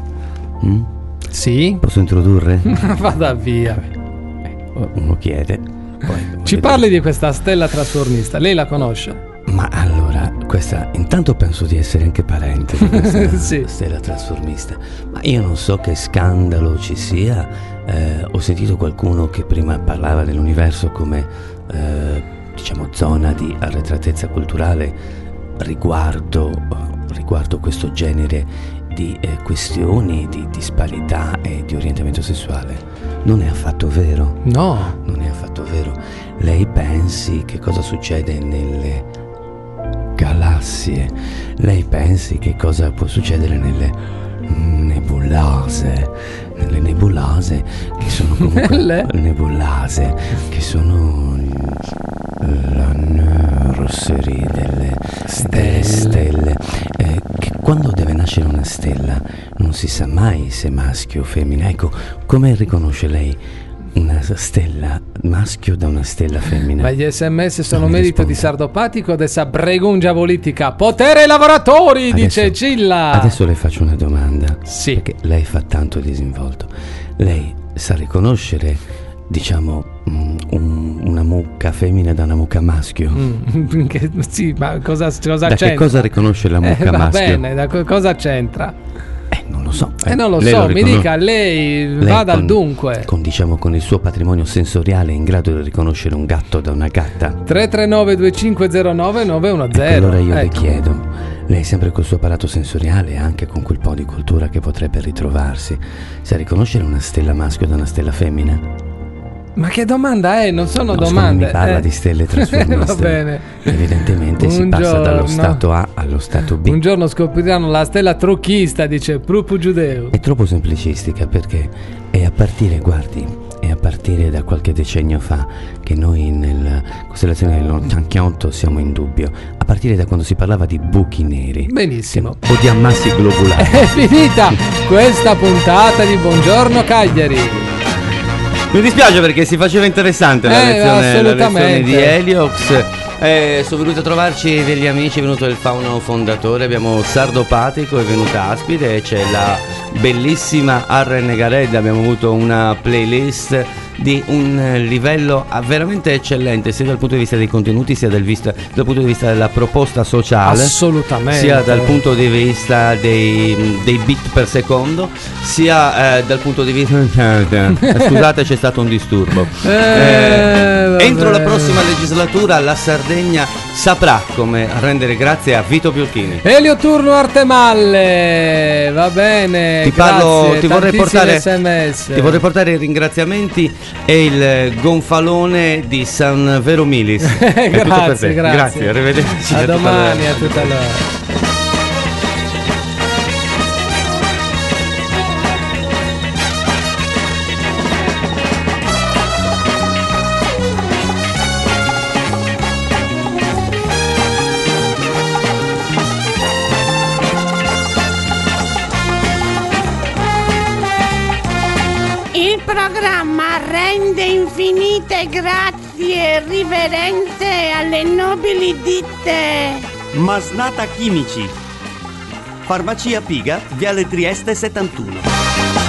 Sì? Posso introdurre? Vada via. Uno chiede. Ci parli di questa stella trasformista, lei la conosce? Ma allora, questa intanto penso di essere anche parente di questa Sì. stella trasformista. Ma io non so che scandalo ci sia. Ho sentito qualcuno che prima parlava dell'universo come diciamo zona di arretratezza culturale riguardo questo genere di questioni di disparità e di orientamento sessuale. Non è affatto vero. No. Non è affatto vero. Lei pensi che cosa succede nelle galassie? Lei pensi che cosa può succedere nelle nebulose? Nelle nebulose che sono comunque nebulose che sono la nursery delle stelle. Che quando deve nascere una stella non si sa mai se maschio o femmina. Ecco, come riconosce lei una stella maschio da una stella femmina? Ma gli sms sono merito di Sardopatico dessa bregungia politica. Potere ai lavoratori, dice Cilla. Adesso le faccio una domanda. Sì. Perché lei fa tanto disinvolto. Lei sa riconoscere, diciamo, una mucca femmina da una mucca maschio? Sì, ma cosa Da c'entra? che cosa riconosce la mucca va maschio? bene, da cosa c'entra? Non lo so. Non lo Lei so, lo mi riconos- dica, lei vada al dunque. Con il suo patrimonio sensoriale è in grado di riconoscere un gatto da una gatta? 339 2509 910. Ecco, allora io le Ecco. chiedo, lei sempre col suo apparato sensoriale e anche con quel po' di cultura che potrebbe ritrovarsi, sa riconoscere una stella maschio da una stella femmina? Ma che domanda è? Non sono No, domande. mi parla di stelle trasformiste. Va bene. Evidentemente si Un passa dallo giorno- stato A allo stato B. Un giorno scopriranno la stella trucchista, dice Prupu Giudeo. È troppo semplicistica perché è a partire, guardi, è a partire da qualche decennio fa che noi nella costellazione dell'88 siamo in dubbio, a partire da quando si parlava di buchi neri. Benissimo. O di ammassi globolari. È finita questa puntata di Buongiorno Cagliari. Mi dispiace perché si faceva interessante la lezione di Heliox. Sono venuti a trovarci degli amici, è venuto il fauno fondatore, abbiamo Sardopatico, è venuta Aspide e c'è la bellissima Arren Garedda, abbiamo avuto una playlist di un livello veramente eccellente, sia dal punto di vista dei contenuti, sia dal punto di vista della proposta sociale, assolutamente, sia dal punto di vista dei bit per secondo, sia dal punto di vista scusate, c'è stato un disturbo. Entro la prossima legislatura la Sardegna saprà come rendere grazie a Vito Piolchini. Elio Turno Artemalle, va bene, ti vorrei portare SMS. Ti vorrei portare i ringraziamenti e il gonfalone di San Vero Milis. È tutto per te. Grazie, arrivederci. A domani, a tutta l'ora. Il programma rende infinite grazie e riverenze alle nobili ditte Masnata Chimici, Farmacia Piga, Viale Trieste 71.